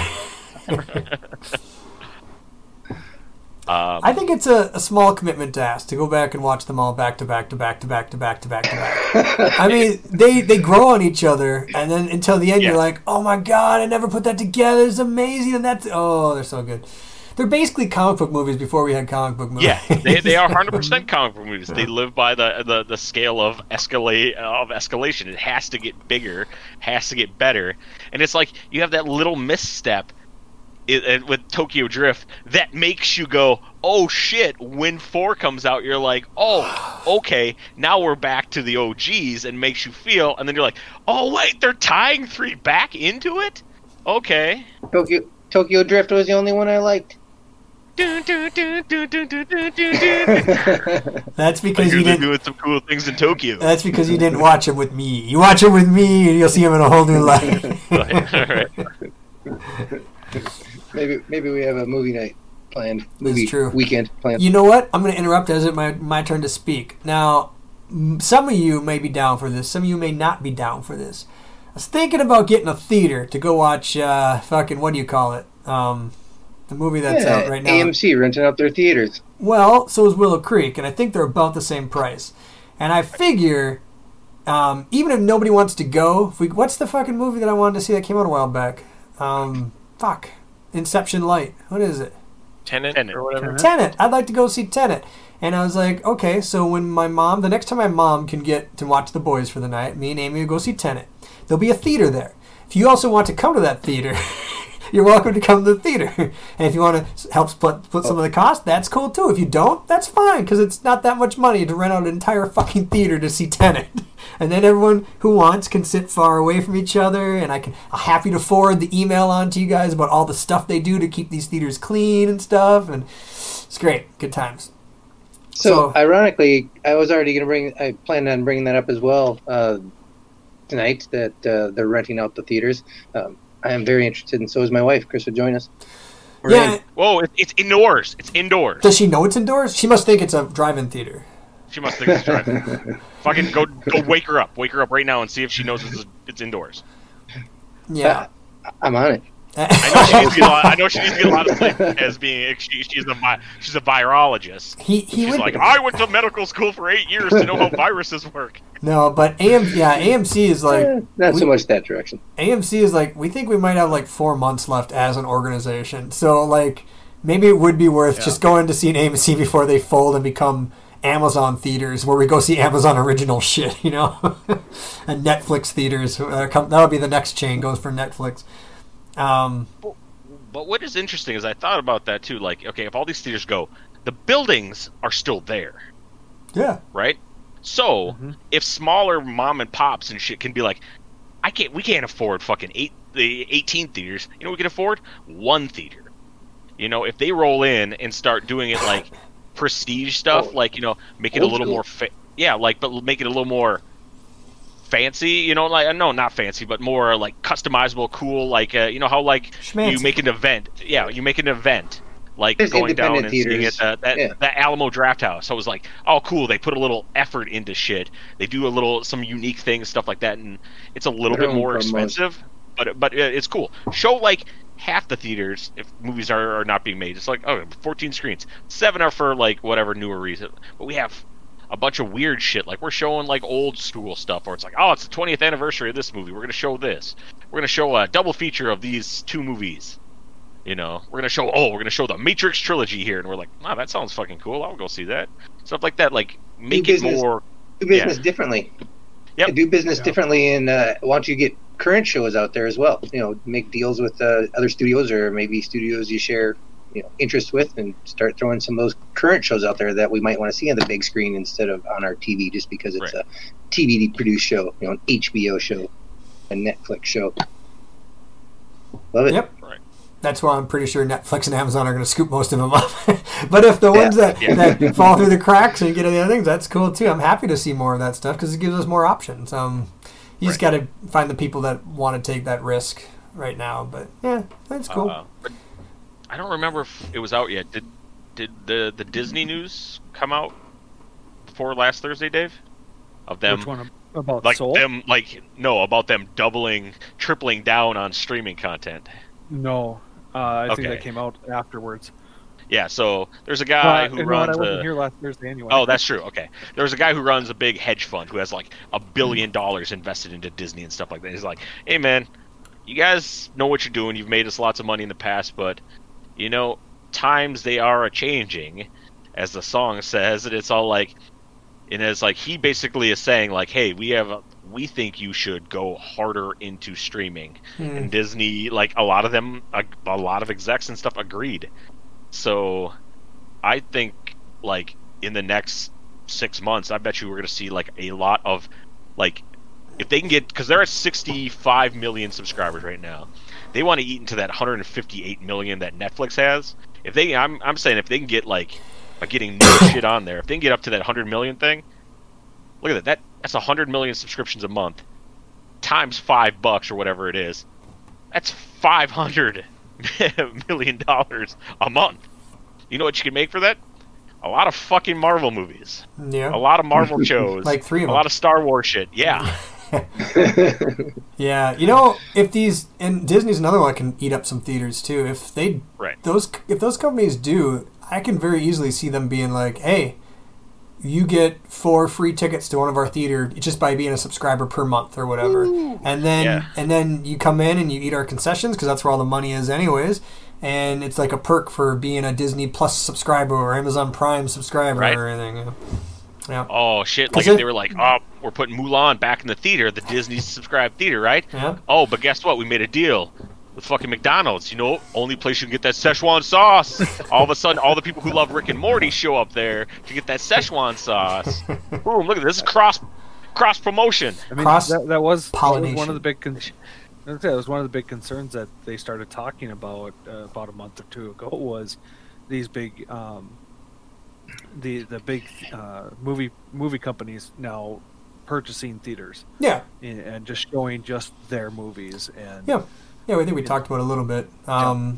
Um, I think it's a, a small commitment to ask to go back and watch them all back to back to back to back to back to back to back. I mean, they they grow on each other, and then until the end, Yeah. you're like, oh my god, I never put that together. It's amazing, and that's oh, they're so good. They're basically comic book movies before we had comic book movies. Yeah, they, they are one hundred percent comic book movies. They live by the, the, the scale of escalate of escalation. It has to get bigger, has to get better, and it's like you have that little misstep it, it, with Tokyo Drift that makes you go, oh shit, when four comes out, you're like, oh, okay, now we're back to the O Gs, and makes you feel, and then you're like, oh wait, they're tying three back into it? Okay. Tokyo Tokyo Drift was the only one I liked. Dun, dun, dun, dun, dun, dun, dun, dun. That's I because hear you they're didn't. doing some cool things in Tokyo. That's because you didn't watch them with me. You watch them with me, and you'll see them in a whole new light. Alright. Maybe maybe we have a movie night planned. Movie true. weekend planned. You know what? I'm going to interrupt as it's my, my turn to speak. Now, m- some of you may be down for this. Some of you may not be down for this. I was thinking about getting a theater to go watch, uh, fucking, what do you call it? Um, the movie that's yeah, out right now. A M C renting out their theaters. Well, so is Willow Creek, and I think they're about the same price. And I figure, um, even if nobody wants to go, if we, what's the fucking movie that I wanted to see that came out a while back? Um, fuck. Inception Light. What is it? Tenet, Tenet. or whatever. Tenet. I'd like to go see Tenet. And I was like, okay, so when my mom, the next time my mom can get to watch the boys for the night, me and Amy will go see Tenet. There'll be a theater there. If you also want to come to that theater, you're welcome to come to the theater. And if you want to help split, split some of the cost, that's cool too. If you don't, that's fine, because it's not that much money to rent out an entire fucking theater to see Tenet. And then everyone who wants can sit far away from each other, and I can, I'm happy to forward the email on to you guys about all the stuff they do to keep these theaters clean and stuff, and it's great. Good times. So, So- ironically, I was already going to bring. I planned on bringing that up as well uh, tonight. That uh, they're renting out the theaters. Um, I am very interested, and so is my wife. Chris would join us. We're Yeah, in. Whoa, it, it's indoors. It's indoors. does she know it's indoors? She must think it's a drive-in theater. She must think it's driving. Fucking go, go wake her up. Wake her up right now and see if she knows it's, it's indoors. Yeah. I'm on it. I know she needs to get a lot, I know she needs to get a lot of sleep as being she, she's a vi- she's a virologist. he he She's would like, I went to medical school for eight years to know how viruses work. no, but A M yeah A M C is like Eh, not we- so much that direction. A M C is like we think we might have like four months left as an organization. So like maybe it would be worth just going to see an A M C before they fold and become Amazon theaters, where we go see Amazon original shit, you know, and Netflix theaters. Uh, come, that'll be the next chain goes for Netflix. Um, But what is interesting is I thought about that too. Like, okay, if all these theaters go, the buildings are still there, yeah, right? So Mm-hmm. if smaller mom and pops and shit can be like, I can't, we can't afford fucking eight, the eighteen theaters. You know, what we can afford one theater. You know, if they roll in and start doing it like prestige stuff, Oh, like, you know, make it a old little school. more, fa- yeah, like, but make it a little more fancy. You know, like no, not fancy, but more like customizable, cool. Like, uh, you know how like Schmancy. you make an event. Yeah, you make an event. Like There's going down and independent seeing theaters. it at that, Yeah. that Alamo Draft House. I was like, oh, cool. They put a little effort into shit. They do a little some unique things, stuff like that, and it's a little Their bit own more promos. expensive, but but uh, it's cool. Show like half the theaters if movies are, are not being made. It's like, oh, fourteen screens, seven are for like whatever newer reason, but we have a bunch of weird shit. Like we're showing like old school stuff, or it's like, oh, it's the twentieth anniversary of this movie. We're gonna show this. We're gonna show a double feature of these two movies. You know, we're gonna show. Oh, we're gonna show the Matrix trilogy here, and we're like, wow, that sounds fucking cool. I'll go see that. Stuff like that. Like make it business. more. Do business Yeah. differently. Yep. Do business Yeah. differently, and uh, why don't you get current shows out there as well? You know, make deals with uh, other studios, or maybe studios you share, you know, interest with, and start throwing some of those current shows out there that we might want to see on the big screen instead of on our T V, just because it's Right. a T V produced show, you know, an H B O show, a Netflix show. Love it. Yep. Right. That's why I'm pretty sure Netflix and Amazon are going to scoop most of them up. But if the ones that, Yeah. that fall through the cracks and get the other things, that's cool too. I'm happy to see more of that stuff because it gives us more options. Um, you just got to find the people that want to take that risk right now. But yeah, that's cool. Uh, but I don't remember if it was out yet. Did did the the Disney news come out for last Thursday, Dave? Of them, Which one about like Soul? them, like no, about them doubling, tripling down on streaming content. No, uh, I think Okay. that came out afterwards. Yeah, so there's a guy Uh, who you know runs. what, I wasn't a, here last Thursday anyway. Oh, that's true. Okay, there's a guy who runs a big hedge fund who has like a billion dollars invested into Disney and stuff like that. He's like, "Hey, man, you guys know what you're doing. You've made us lots of money in the past, but you know, times they are a changing, as the song says." And it's all like, and it's like he basically is saying like, "Hey, we have, a, we think you should go harder into streaming." Hmm. And Disney, like a lot of them, a, a lot of execs and stuff agreed. So, I think like in the next six months, I bet you we're gonna see like a lot of like. If they can get, because they're at sixty-five million subscribers right now, they want to eat into that one hundred fifty-eight million that Netflix has. If they, I'm, I'm saying if they can get like, by getting new shit on there, if they can get up to that one hundred million thing, look at that, that that's one hundred million subscriptions a month, times five bucks or whatever it is, that's five hundred million dollars a month. You know what you can make for that? A lot of fucking Marvel movies, Yeah. a lot of Marvel shows, Like three of a them. lot of Star Wars shit. Yeah. Yeah, you know, if these and Disney's another one that can eat up some theaters too. If they Right. those if those companies do, I can very easily see them being like, "Hey, you get four free tickets to one of our theater just by being a subscriber per month or whatever." And then Yeah. and then you come in and you eat our concessions because that's where all the money is anyways. And it's like a perk for being a Disney Plus subscriber or Amazon Prime subscriber Right. or anything. Yeah. Yeah. Oh shit! 'Cause Like if it- they were like, "Oh, we're putting Mulan back in the theater, the Disney subscribed theater, right?" Yeah. Oh, but guess what? We made a deal with fucking McDonald's. You know, only place you can get that Szechuan sauce. All of a sudden, all the people who love Rick and Morty show up there to get that Szechuan sauce. Boom! Look at this. This is cross cross promotion. I mean, Cross that, that was that was pollination. one of the big. Con- That was one of the big concerns that they started talking about uh, about a month or two ago. Was these big, um, the the big uh, movie movie companies now purchasing theaters Yeah. and, and just showing just their movies and Yeah. Yeah, I think we talked about it a little bit. Um,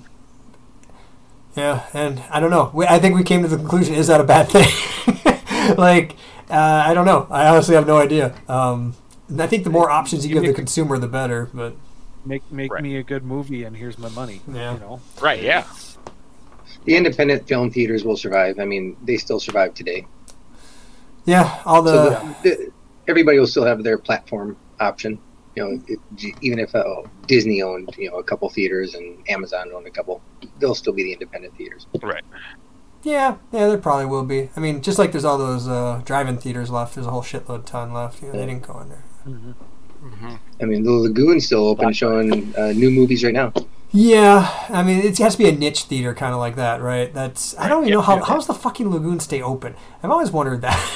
yeah, and I don't know. We, I think we came to the conclusion: is that a bad thing? like, uh, I don't know. I honestly have no idea. Um, and I think the more options you You give the make- consumer, the better. But make make Right. me a good movie and here's my money. Yeah. You know. Right? Yeah. It's- The independent film theaters will survive. I mean, they still survive today. yeah, all the, So the, the, everybody will still have their platform option. You know, it, even if uh, Disney owned, you know, a couple theaters and Amazon owned a couple, they'll still be the independent theaters. Right. yeah, yeah, there probably will be. I mean, just like there's all those uh, drive-in theaters left. There's a whole shitload ton left. You know, they didn't go in there. Mhm. I mean, the Lagoon's still open, showing uh, new movies right now. Yeah, I mean, it has to be a niche theater, kind of like that, right? That's I don't even Yep, know how yep. how does the fucking Lagoon stay open? I've always wondered that.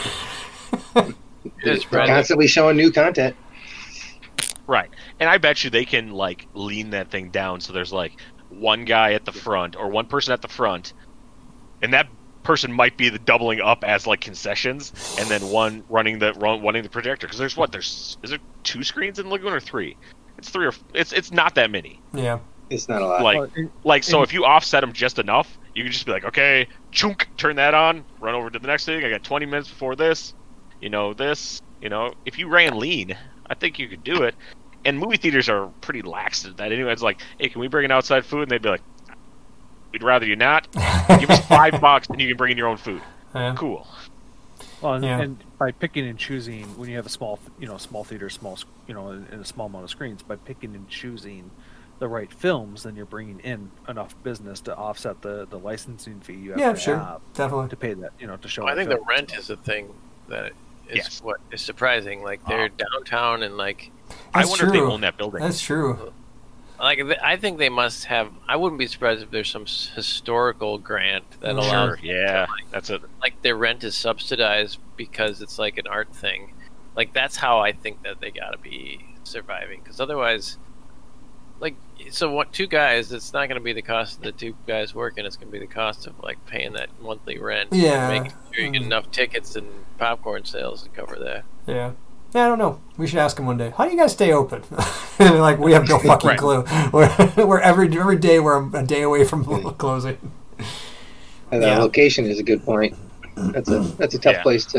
It's They're brand- constantly showing new content. Right. And I bet you they can like lean that thing down so there's like one guy at the front or one person at the front, and that person might be the doubling up as like concessions, and then one running the run, running the projector. Because there's what there's is there two screens in Lagoon or three? It's three or it's it's not that many. yeah. It's not a lot. Like Well, it- like so and- if you offset them just enough, you can just be like, okay, chunk, turn that on, run over to the next thing. I got twenty minutes before this. You know this. You know if you ran lean, I think you could do it. And movie theaters are pretty lax at that anyway. It's like, hey, can we bring in outside food? And they'd be like, we'd rather you not. Give us five bucks and you can bring in your own food. Yeah. Cool. Well, and, Yeah. and by picking and choosing, when you have a small, you know, small theater, small, s- you know, in, in a small amount of screens, by picking and choosing the right films, then you're bringing in enough business to offset the, the licensing fee you have Yeah, to sure. have Definitely. to pay that, you know, to show. I the think the film. rent is a thing that is Yes. what is surprising. Like they're downtown and like I That's wonder if they true. own that building. That's true. like th- I think they must have. I wouldn't be surprised if there's some s- historical grant that Sure, allows Sure, yeah. That's it. like their rent is subsidized because it's like an art thing. Like that's how I think that they got to be surviving. Because otherwise, like, so what? Two guys, it's not going to be the cost of the two guys working. It's going to be the cost of like paying that monthly rent. and Yeah. making sure you get Mm. enough tickets and popcorn sales to cover that. Yeah. Yeah, I don't know. We should ask them one day. How do you guys stay open? And they're like, we have no fucking Right. clue. We're, we're every every day we're a day away from closing. And the Yeah. location is a good point. That's a that's a tough Yeah. place to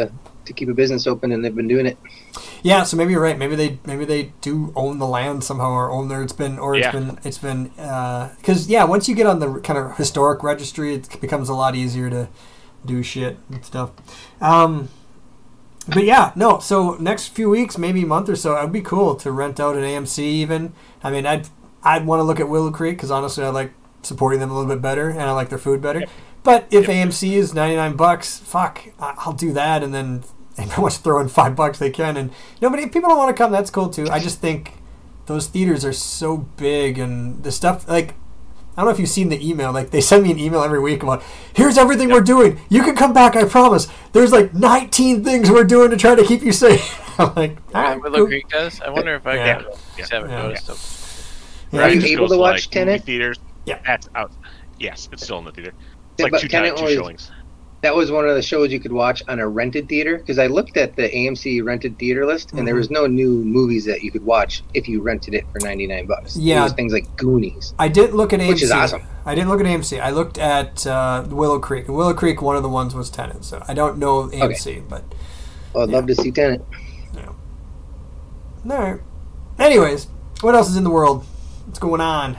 to keep a business open, and they've been doing it. Yeah, so maybe you're right. Maybe they maybe they do own the land somehow, or own there. It's been or it's Yeah. been it's been because yeah, once you get on the kind of historic registry, it becomes a lot easier to do shit and stuff. Um, but yeah, no. So next few weeks, maybe a month or so, it'd be cool to rent out an A M C. Even I mean, I'd I'd want to look at Willow Creek because honestly, I like supporting them a little bit better, and I like their food better. Yep. But if Yep. A M C is ninety-nine bucks, fuck, I- I'll do that, and then everyone wants to throw in five bucks they can. And nobody, if people don't want to come, that's cool too. I just think those theaters are so big, and the stuff like I don't know if you've seen the email. Like they send me an email every week about here's everything we're doing. You can come back, I promise. There's like nineteen things we're doing to try to keep you safe. I'm like, all right, Willow cool. Creek does. I wonder if I Yeah. can. Yeah. Haven't Yeah. noticed them. Yeah, Are you Just able goes to watch like, movie Tenet? theaters. Yeah. That's out. Yes, it's still in the theater. It's Yeah, like but two, Tenet times, two was- showings. That was one of the shows you could watch on a rented theater, because I looked at the A M C rented theater list, and there Mhm. was no new movies that you could watch if you rented it for ninety-nine bucks. Yeah. It was things like Goonies. I didn't look at A M C. Which is awesome. I didn't look at A M C. I looked at uh, Willow Creek. And Willow Creek, one of the ones was Tenet. So I don't know A M C, but Well, I'd Yeah. love to see Tenet. all right. Anyways, what else is in the world? What's going on?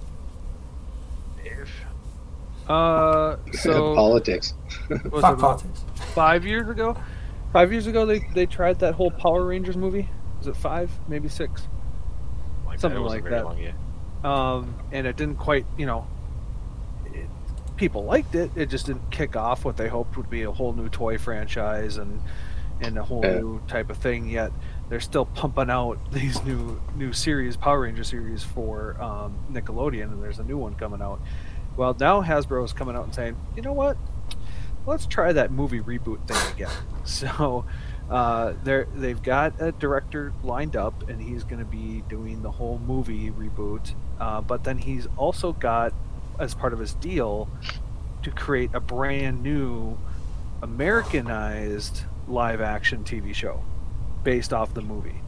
Uh, so Politics. was Fuck it about politics. five years ago? Five years ago, they they tried that whole Power Rangers movie. Was it five? Maybe six. Like Something that. It wasn't like very that. long, yeah. Um, and it didn't quite, you know, it, people liked it. It just didn't kick off what they hoped would be a whole new toy franchise and and a whole Yeah. new type of thing. Yet they're still pumping out these new new series, Power Ranger series for um, Nickelodeon, and there's a new one coming out. Well, now Hasbro is coming out and saying, you know what? Let's try that movie reboot thing again. So uh, they're they've got a director lined up, and he's going to be doing the whole movie reboot. Uh, but then he's also got, as part of his deal, to create a brand new Americanized live action T V show based off the movie.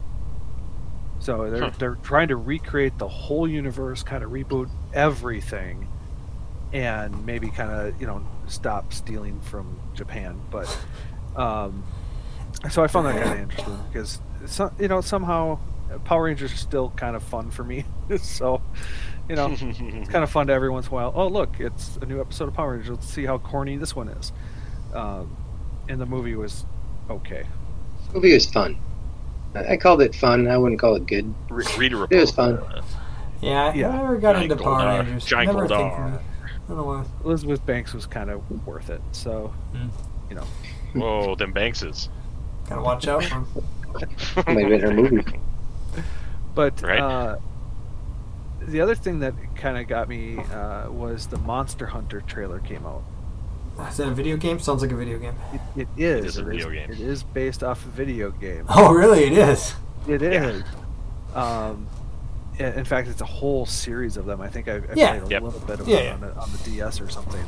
So they're Huh. they're trying to recreate the whole universe, kind of reboot everything, and maybe kind of, you know, stop stealing from Japan. But um, so I found that kind of interesting because so, you know, somehow Power Rangers are still kind of fun for me. So, you know, it's kind of fun to every once in a while. Oh, look, it's a new episode of Power Rangers. Let's see how corny this one is. Um, and the movie was okay. movie was fun. I I called it fun. I wouldn't call it good. Re- Read a report. It was fun. Yeah, I Yeah. never got Giant into Power Goldar. Rangers. Giant Never a thing Goldar. for me. I don't know why. Elizabeth Banks was kind of worth it. So, Mm. you know, Whoa, them Bankses. Gotta watch out for 'em. Might have been her movie. but Right. uh, the other thing that kind of got me uh, was the Monster Hunter trailer came out. Is that a video game? Sounds like a video game. It, it is. is a video game. It is based off a video game. Oh, really? It is. It Yeah. is. Um, i- in fact, it's a whole series of them. I think I, I Yeah. played a Yep. little bit of Yeah, it yeah. on, the, on the D S or something.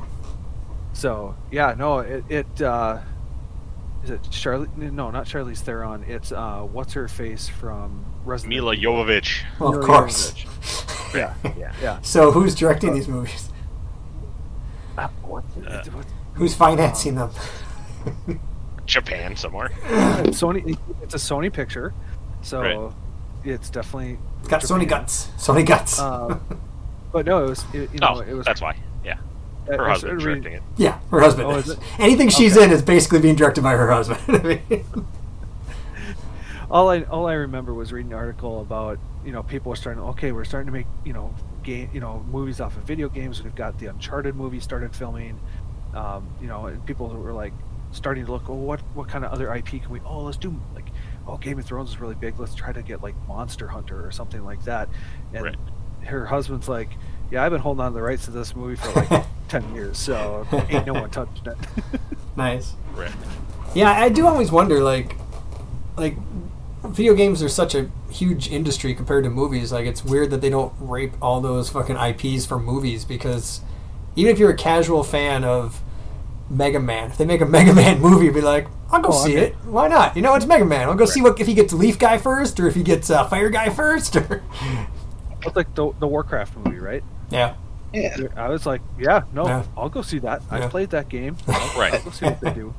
So yeah, no, it, it uh, is it Charlie? No, not Charlize Theron. It's uh, what's her face from Resident Mila Evil. Jovovich. Well, of Mila course. Jovovich. Yeah, Yeah. yeah. So who's directing these movies? Uh, what, Uh, what, Who's financing them? Japan somewhere. Sony. It's a Sony picture, so Right. it's definitely It's got Sony Japan. guts. Sony guts. Uh, but no, it was. It, you know, Oh, it was. that's why. Yeah. I- Her I husband started reading- directing it. yeah, her husband. Oh, is. is it? Anything she's Okay. in is basically being directed by her husband. I mean, all I all I remember was reading an article about, you know, people were starting. Okay, we're starting to make, you know, game you know movies off of video games. We've got the Uncharted movie started filming. Um, you know, and people were like starting to look. Oh, what what kind of other I P can we? Oh, let's do like. Oh, Game of Thrones is really big. Let's try to get like Monster Hunter or something like that. And Right. her husband's like, yeah, I've been holding on to the rights to this movie for like ten years, so ain't no one touched it. nice. Right. Yeah, I do always wonder, like, like video games are such a huge industry compared to movies. Like, it's weird that they don't rape all those fucking I Ps for movies, because even if you're a casual fan of Mega Man, if they make a Mega Man movie, be like, I'll go Oh, see okay. it. Why not? You know, it's Mega Man. I'll go see what if he gets Leaf Guy first, or if he gets uh, Fire Guy first, or It's like the the Warcraft movie, right? yeah. Yeah. I was like, yeah, no, Yeah. I'll go see that. Yeah. I played that game. I'll, Right. I'll go see what they do.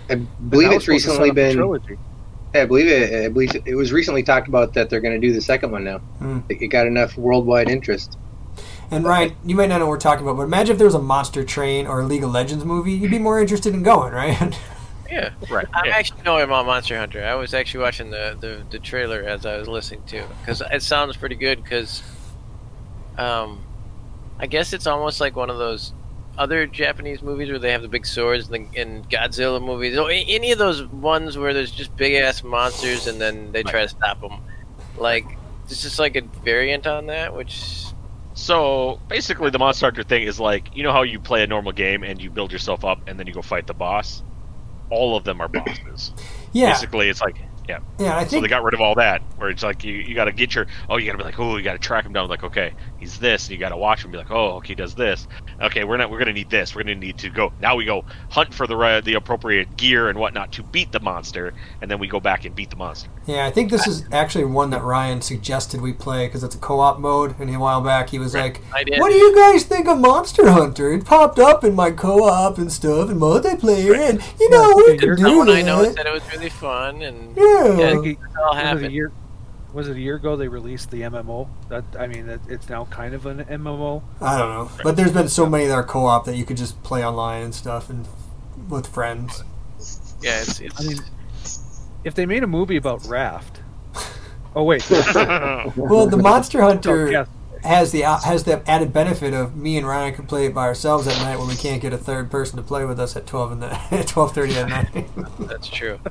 I And believe that it's was supposed to set recently up the been. trilogy. I believe it. I believe it was recently talked about that they're going to do the second one now. Mm. It got enough worldwide interest. And Ryan, you might not know what we're talking about, but imagine if there was a Monster Train or a League of Legends movie, you'd be more interested in going, right? Yeah, Right. I'm yeah. actually knowing about Monster Hunter. I was actually watching the, the, the trailer as I was listening to because it sounds pretty good. Because, um, I guess it's almost like one of those other Japanese movies where they have the big swords and, the, and Godzilla movies. Or any of those ones where there's just big ass monsters and then they try to stop them. Like it's just like a variant on that, which. So basically, the Monster Hunter thing is like, you know how you play a normal game and you build yourself up and then you go fight the boss? All of them are bosses. Yeah. Basically, it's like, yeah. Yeah, I So think they got rid of all that, where it's like you, you got to get your, oh, you got to be like, oh, you got to track him down. Like, okay, he's this, and you got to watch him. And be like, oh, okay, he does this. Okay, we're not, we're gonna need this. We're gonna need to go. Now we go hunt for the right, the appropriate gear and whatnot to beat the monster, and then we go back and beat the monster. Yeah, I think this is actually one that Ryan suggested we play because it's a co-op mode. And a while back, he was like, I did. "What do you guys think of Monster Hunter? It popped up in my co-op and stuff and multiplayer, and you know we okay, could you're- do Someone that." I know said it was really fun, and Yeah. yeah, I think it it- all was it a happened. year? Was it a year ago they released the M M O? That I mean, it, it's now kind of an M M O. I don't know, but there's been so many that are co-op that you could just play online and stuff and with friends. Yeah, it's, it's I mean, if they made a movie about Raft. Oh wait. Well, the Monster Hunter Oh, yes. has the has the added benefit of me and Ryan can play it by ourselves at night when we can't get a third person to play with us at twelve in the at twelve thirty at night. that's true.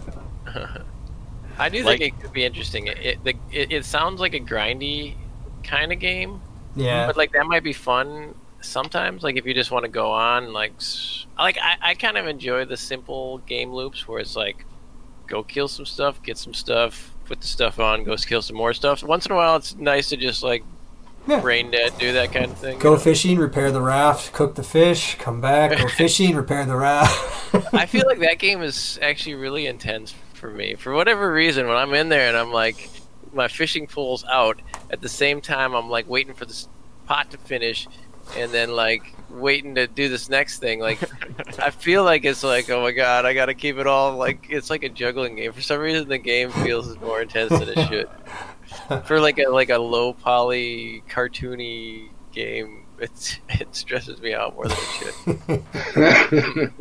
I do Like- think it could be interesting. It it, the, it it sounds like a grindy kind of game, Yeah. but like that might be fun sometimes. Like if you just want to go on, like s- like I, I kind of enjoy the simple game loops where it's like go kill some stuff, get some stuff, put the stuff on, go kill some more stuff. Once in a while, it's nice to just like Yeah. brain dead, do that kind of thing. Go you know? fishing, repair the raft, cook the fish, come back, go fishing, repair the raft. I feel like that game is actually really intense for me. For whatever reason, when I'm in there and I'm like, my fishing pole's out, at the same time I'm like waiting for this pot to finish, and then like waiting to do this next thing. Like, I feel like it's like, oh my god, I gotta keep it all. Like, it's like a juggling game. For some reason, the game feels more intense than it should. For like a like a low poly cartoony game, it's it stresses me out more than it should.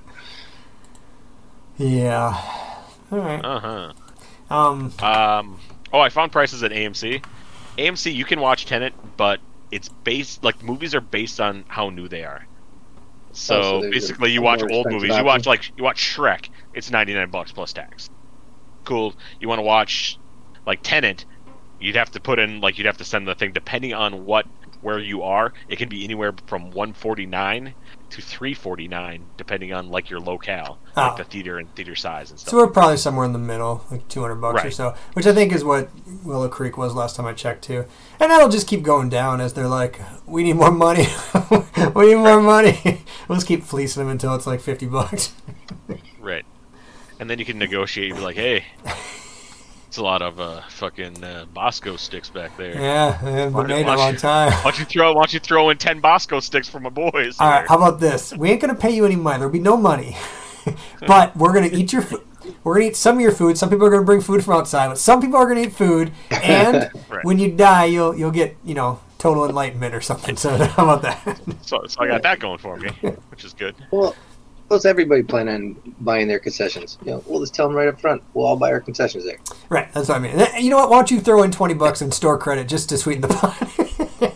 Yeah. All right. Uh-huh. Um. Um, oh, I found prices at A M C. A M C, you can watch Tenet, but it's based, like, movies are based on how new they are. So, Oh, so there's basically, a you watch more old expensive movies. You watch, option. like, you watch Shrek, it's ninety-nine bucks plus tax. Cool. You want to watch, like, Tenet, you'd have to put in, like, you'd have to send the thing, depending on what, where you are, it can be anywhere from one forty-nine to three forty-nine, depending on, like, your locale, Oh. like the theater and theater size and stuff. So we're probably somewhere in the middle, like two hundred bucks or Right. so, which I think is what Willow Creek was last time I checked too. And that'll just keep going down as they're like, we need more money, we need more money. We'll just keep fleecing them until it's like fifty bucks. Right. And then you can negotiate. You'd be like, hey, it's a lot of uh, fucking uh, Bosco sticks back there. Yeah, they haven't Why been made in a don't long you- time. Why don't you throw? Why don't you throw in ten Bosco sticks for my boys? All right, there? how about this? We ain't gonna pay you any money. There'll be no money, but we're gonna eat your food. We're gonna eat some of your food. Some people are gonna bring food from outside, but some people are gonna eat food. And Right. when you die, you'll you'll get you know total enlightenment or something. So how about that? So, so I got that going for me, which is good. Well, plus everybody plan on buying their concessions. You know, we'll just tell them right up front. We'll all buy our concessions there. Right, that's what I mean. You know what? Why don't you throw in twenty bucks in store credit just to sweeten the pot?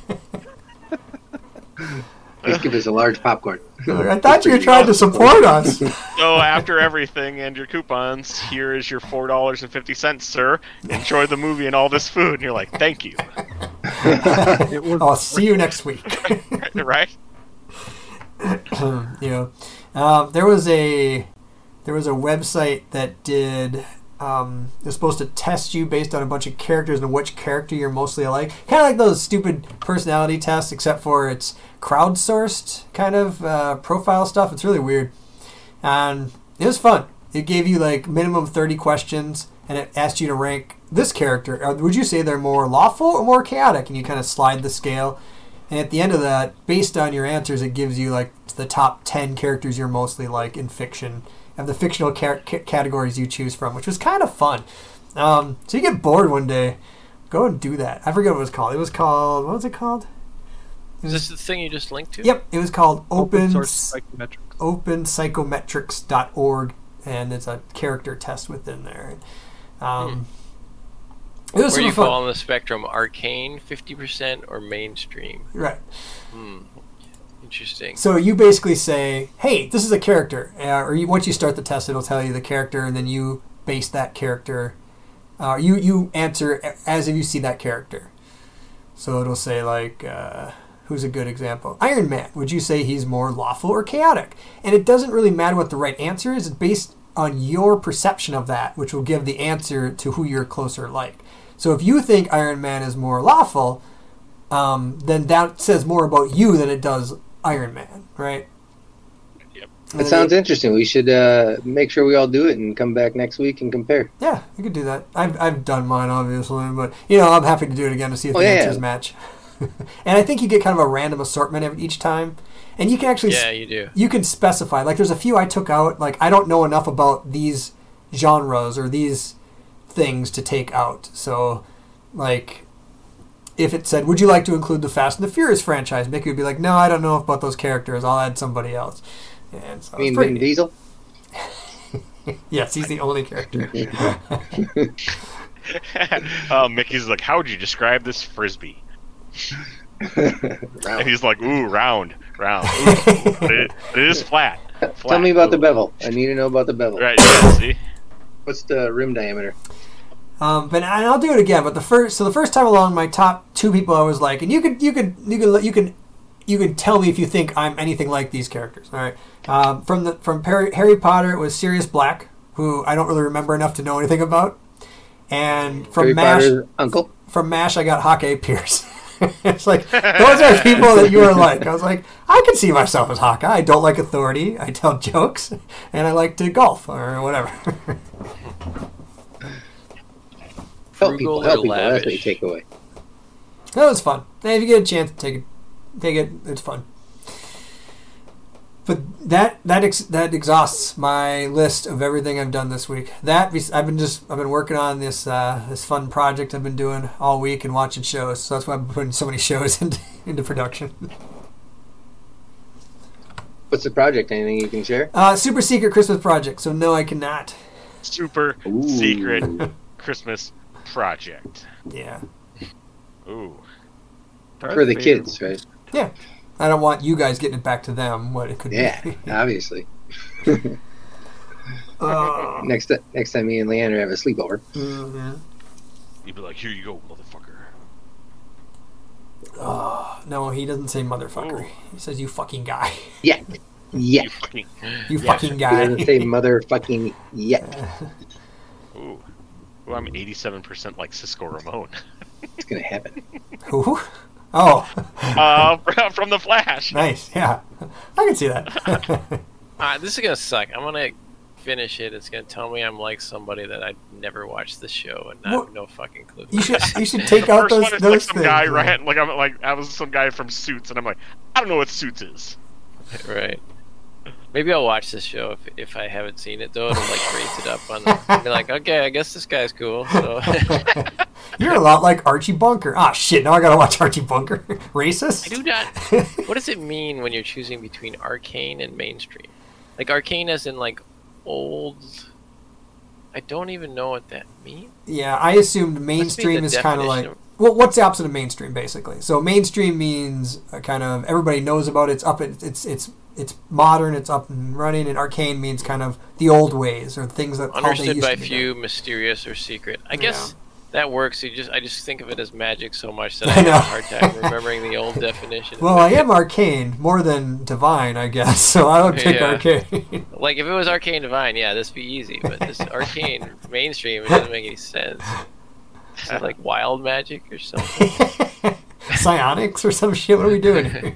Just give us a large popcorn. I thought you were trying to support us. So after everything and your coupons, here is your four dollars and fifty cents, sir. Enjoy the movie and all this food. And you're like, thank you. It was I'll see you next week. Right? you know, um, there was a there was a website that did um, it was supposed to test you based on a bunch of characters and which character you're mostly like. Kind of like those stupid personality tests, except for it's crowdsourced kind of uh, profile stuff. It's really weird, and it was fun. It gave you like minimum thirty questions, and it asked you to rank this character. Or would you say they're more lawful or more chaotic? And you kind of slide the scale. And at the end of that, based on your answers, it gives you like the top ten characters you're mostly like in fiction, and the fictional car- c- categories you choose from, which was kind of fun. Um, so you get bored one day, go and do that. I forget what it was called. It was called, what was it called? Is this the thing you just linked to? Yep, it was called Open, Open Source Psychometrics. open psychometrics dot org, and it's a character test within there. Um, hmm. It was Where you super fall fun. on the spectrum, arcane fifty percent or mainstream? Right. Hmm. Interesting. So you basically say, hey, this is a character. Uh, or you, once you start the test, it'll tell you the character, and then you base that character. Uh, you, you answer as if you see that character. So it'll say, like, uh, who's a good example? Iron Man. Would you say he's more lawful or chaotic? And it doesn't really matter what the right answer is. It's based on your perception of that, which will give the answer to who you're closer like. So if you think Iron Man is more lawful, um, then that says more about you than it does Iron Man, right? Yep. That sounds interesting. We should uh, make sure we all do it and come back next week and compare. Yeah, you could do that. I've I've done mine, obviously, but, you know, I'm happy to do it again to see if Oh, the yeah, answers yeah. match. And I think you get kind of a random assortment every, each time. And you can actually... Yeah, you do. You can specify. Like, there's a few I took out. Like, I don't know enough about these genres or these things to take out. So, like, if it said, would you like to include the Fast and the Furious franchise? Mickey would be like, no, I don't know about those characters. I'll add somebody else. And so I mean, it's pretty Vin Diesel? Yes, he's the only character. uh, Mickey's like, how would you describe this frisbee? And he's like, ooh, round, round. Ooh, but it, it is flat. flat. Tell me about Ooh. the bevel. I need to know about the bevel. Right, yeah, see? What's the rim diameter? Um, but and I'll do it again. But the first, so the first time along, my top two people I was like, and you could, you could, you could, you can, you can tell me if you think I'm anything like these characters. All right. Um, from the from Harry, Harry Potter, it was Sirius Black, who I don't really remember enough to know anything about. And from Harry MASH, Potter's uncle? from MASH, I got Hawkeye Pierce. It's like, those are people that you are like. I was like, I can see myself as Hawkeye. I don't like authority. I tell jokes, and I like to golf or whatever. Help Frugal people, or help people. That's what you lavish? take away. That was fun. Hey, if you get a chance, take it. Take it. It's fun. But that that ex, that exhausts my list of everything I've done this week. That I've been just I've been working on this uh, this fun project I've been doing all week and watching shows. So that's why I've been putting so many shows into into production. What's the project? Anything you can share? Uh, super secret Christmas project. So no, I cannot. Super Ooh. secret Christmas project. Yeah, Ooh. For the kids, right? yeah. I don't want you guys getting it back to them. What it could Yeah, be. obviously. uh, Next next time me and Leander have a sleepover. mhm. You'd be like, here you go, motherfucker. Oh, no, he doesn't say motherfucker. Ooh. He says you fucking guy. Yeah. Yeah. You fucking. You Yeah. fucking He guy. doesn't say motherfucking yet. Ooh. Ooh, I'm eighty-seven percent like Cisco Ramon. It's gonna happen. Who? Oh, uh, from The Flash. nice. Yeah, I can see that. Uh, this is gonna suck. I'm gonna finish it. It's gonna tell me I'm like somebody that I never watched the show and I Well, have no fucking clue. you should you should take The out first those one is those like some things. guy, yeah. right? Like I'm like I was some guy from Suits, and I'm like, I don't know what Suits is. Right. Maybe I'll watch this show if if I haven't seen it though. It'll like rate it up on. The, be like, okay, I guess this guy's cool. So You're a lot like Archie Bunker. Ah, shit! Now I gotta watch Archie Bunker. Racist? I do not. What does it mean when you're choosing between arcane and mainstream? Like arcane as in like old. I don't even know what that means. Yeah, I assumed mainstream the is kind of like. definition Well, what's the opposite of mainstream, basically? So mainstream means uh, kind of everybody knows about it. It's up. It's it's it's it's modern. It's up and running. And arcane means kind of the old ways or things that how they Understood used by to be few, mysterious or secret. I guess that works. You just I just think of it as magic so much that I I have know. a hard time remembering the old definition. done. Well, I am arcane more than divine, I guess. So I would pick Yeah. arcane. Like if it was arcane divine, yeah, this would be easy. But this arcane mainstream, it doesn't make any sense. Is it like wild magic or something? Psionics or some shit. What are we doing here?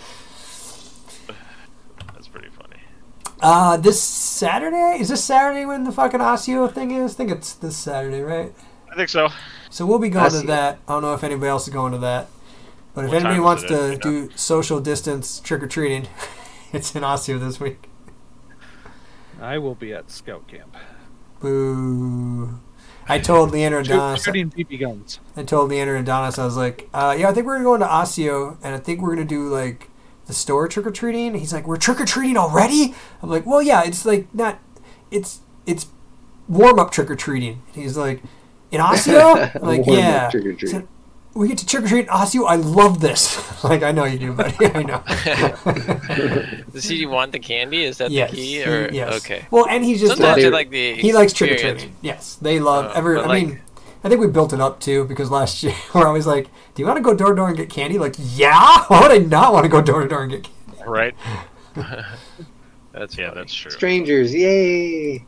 That's pretty funny. Uh, this Saturday? Is this Saturday when the fucking Osseo thing is? I think it's this Saturday, right? I think so. So we'll be going to Osseo. that. I don't know if anybody else is going to that. But if What anybody time wants is it to at? do social distance trick or treating, it's in Osseo this week. I will be at scout camp. Boo. I told Leander and Shoot- Donis. Shooting B B guns. I told Leander and Donis, I was like, uh, yeah, I think we're going to Osseo, and I think we're going to do, like, the store trick or treating. He's like, we're trick or treating already? I'm like, well, yeah, it's like not, it's it's warm up trick or treating. He's like, in Osseo? I'm like, Warm-up yeah. trick-or-treat. He said, we get to trick or treat in Osseo. I love this. Like, I know you do, buddy. I know. Does he want the candy? Is that yes. the key? he- Or yes. okay. Well, and he's just Sometimes they- I like the he likes trick or experience. treating. Yes, they love Uh, every. but I like- mean, I think we built it up too because last year we're always like, "Do you want to go door to door and get candy?" Like, yeah. Why would I not want to go door to door and get candy? Right? That's Yeah, funny. that's true. Strangers, yay!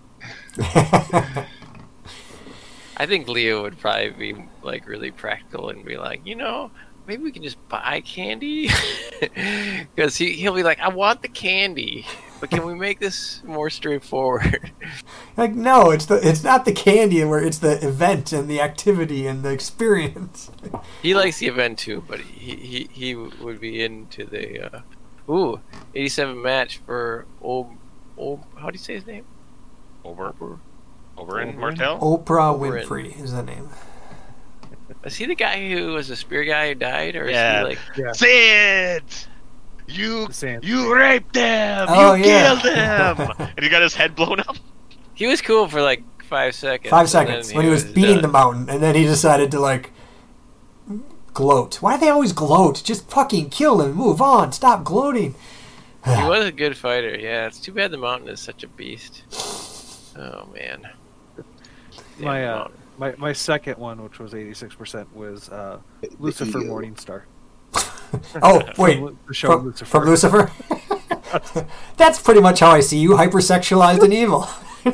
I think Leo would probably be like really practical and be like, you know, maybe we can just buy candy because he he'll be like, I want the candy, but can we make this more straightforward? Like, no, it's the it's not the candy where it's the event and the activity and the experience. He likes the event too, but he he, he would be into the uh, ooh eighty-seven match for old old how do you say his name? Over, Ober- over in Oberyn? Martell. Oprah Oberyn. Winfrey is the name. Is he the guy who was a spear guy who died, or Yeah. is he like? Yeah. Sid, you The sand. you raped him. Oh, you yeah. killed him, and he got his head blown up. He was cool for like five seconds. Five and seconds then when he was beating done. the mountain, and then he decided to like gloat. Why do they always gloat? Just fucking kill him. Move on. Stop gloating. He was a good fighter. Yeah, it's too bad the mountain is such a beast. Oh man. Damn My the uh, mountain. my my second one, which was eighty-six percent, was uh, Lucifer ego. Morningstar. Oh wait, From the show from, Lucifer. from Lucifer. That's pretty much how I see you, hypersexualized and evil.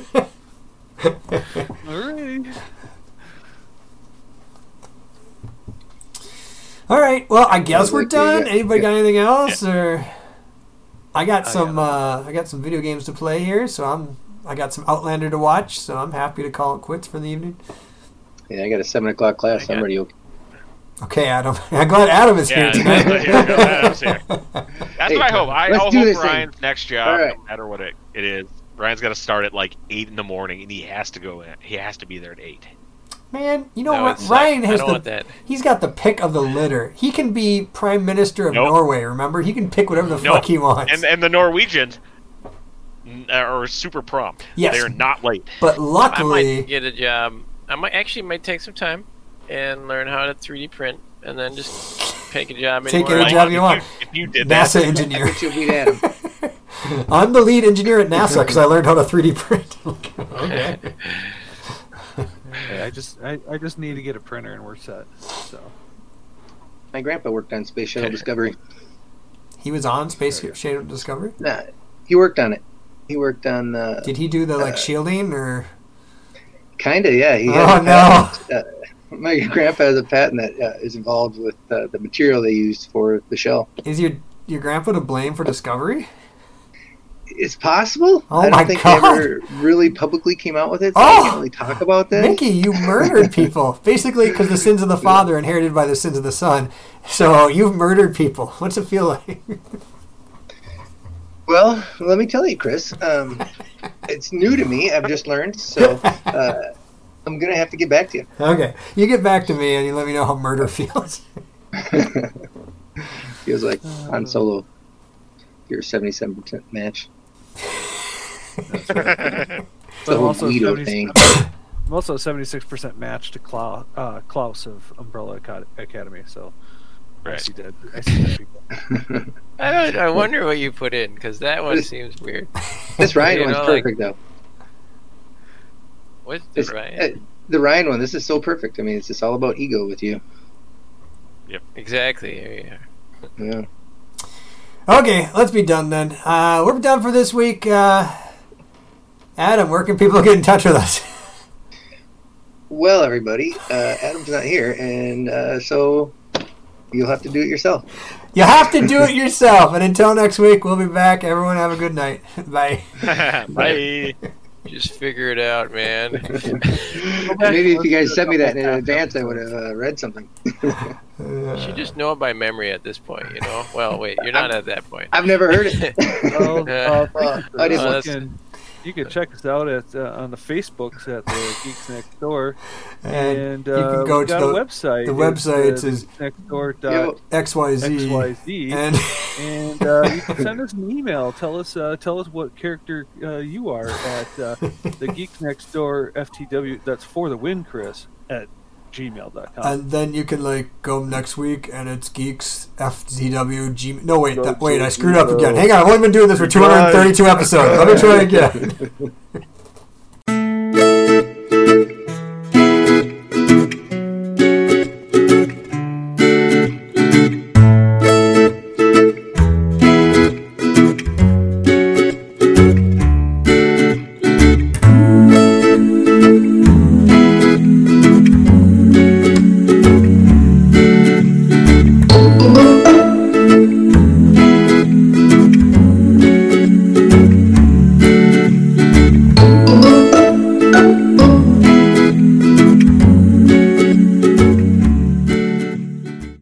Alright. All right. Well, I guess Sounds we're like they done. got- Anybody got anything else, or I got I some. got Uh, I got some video games to play here, so I'm. I got some Outlander to watch, so I'm happy to call it quits for the evening. Yeah, I got a seven o'clock class. I I'm got- ready. Okay. Okay, Adam. I'm glad Adam is Yeah, here here tonight. we go, Adam's here. That's Hey, what I hope. I, let's I'll do hope this thing. Ryan's next job, All right. no matter what it, it is. Ryan's got to start at like eight in the morning, and he has to go in. He has to be there at eight. Man, you know No, what? it's Ryan like- I has don't the. want that. He's got the pick of the litter. He can be prime minister of Nope. Norway. Remember, he can pick whatever the Nope. fuck he wants. And and the Norwegians n- are super prompt. Yes. They're not late. but I luckily, might get a job. I might actually might take some time and learn how to three D print, and then just take a job Take anywhere. any I job want. you if want. You, if you did that, NASA I engineer. bet you'll beat Adam. I'm the lead engineer at NASA because I learned how to three D print. Okay. Hey, I just I, I just need to get a printer and we're set. So My grandpa worked on Space Shuttle Discovery. He was on Space Shuttle Discovery. Nah, he worked on it. He worked on uh, Did he do the like Uh, shielding or? kind of, yeah. He Oh, had a no. patent. Uh, my grandpa has a patent that uh, is involved with uh, the material they used for the shell. Is your your grandpa to blame for Discovery? It's possible. Oh I don't my think God. they ever really publicly came out with it, so Oh! I can't really talk about that. Mickey, you murdered people. Basically, because the sins of the father inherited by the sins of the son. So you've murdered people. What's it feel like? Well, let me tell you, Chris. Um, it's new to me. I've just learned, so uh, I'm gonna have to get back to you. Okay, you get back to me and you let me know how murder feels. Feels like Han Solo. Your seventy-seven percent match. It's the But whole also Guido seventy thing. I'm also a seventy-six percent match to Klaus, uh, Klaus of Umbrella Acad- Academy. So I Right. see dead. I see dead people. I don't. I wonder what you put in because that one This- seems weird. This Ryan You one's know, like- perfect, though. What's the This, Ryan? uh, the Ryan one, this is so perfect. I mean, it's just all about ego with you. Exactly. Here you are. Yeah. Okay, let's be done then. Uh, we're done for this week. Uh, Adam, where can people get in touch with us? Well, everybody, uh, Adam's not here, and uh, so you'll have to do it yourself. You have to do it yourself. And until next week, we'll be back. Everyone have a good night. Bye. Bye. Just figure it out, man. Maybe if you guys sent me that in advance, I would have uh, read something. You should just know it by memory at this point, you know? Well, wait, you're not at that point. I've never heard it. Well, uh, Uh, I just Oh, you, that's- can, you can check us out at uh, on the Facebooks at the Geeks Next Door, And and you uh, can go we to got the, a website. the It's, website uh, is nextdoor Yeah, dot X Y Z. X Y Z, And and uh, you can send us an email. Tell us, uh, tell us what character uh, you are at uh, the Geeks Next Door F T W. That's for the win, Chris at gmail dot com. and then you can like go next week and it's Geeks F Z W G. No wait, Go that, wait, to I screwed up Gmail. again. Hang on, I've only been doing this for two hundred thirty-two episodes. Let me try again.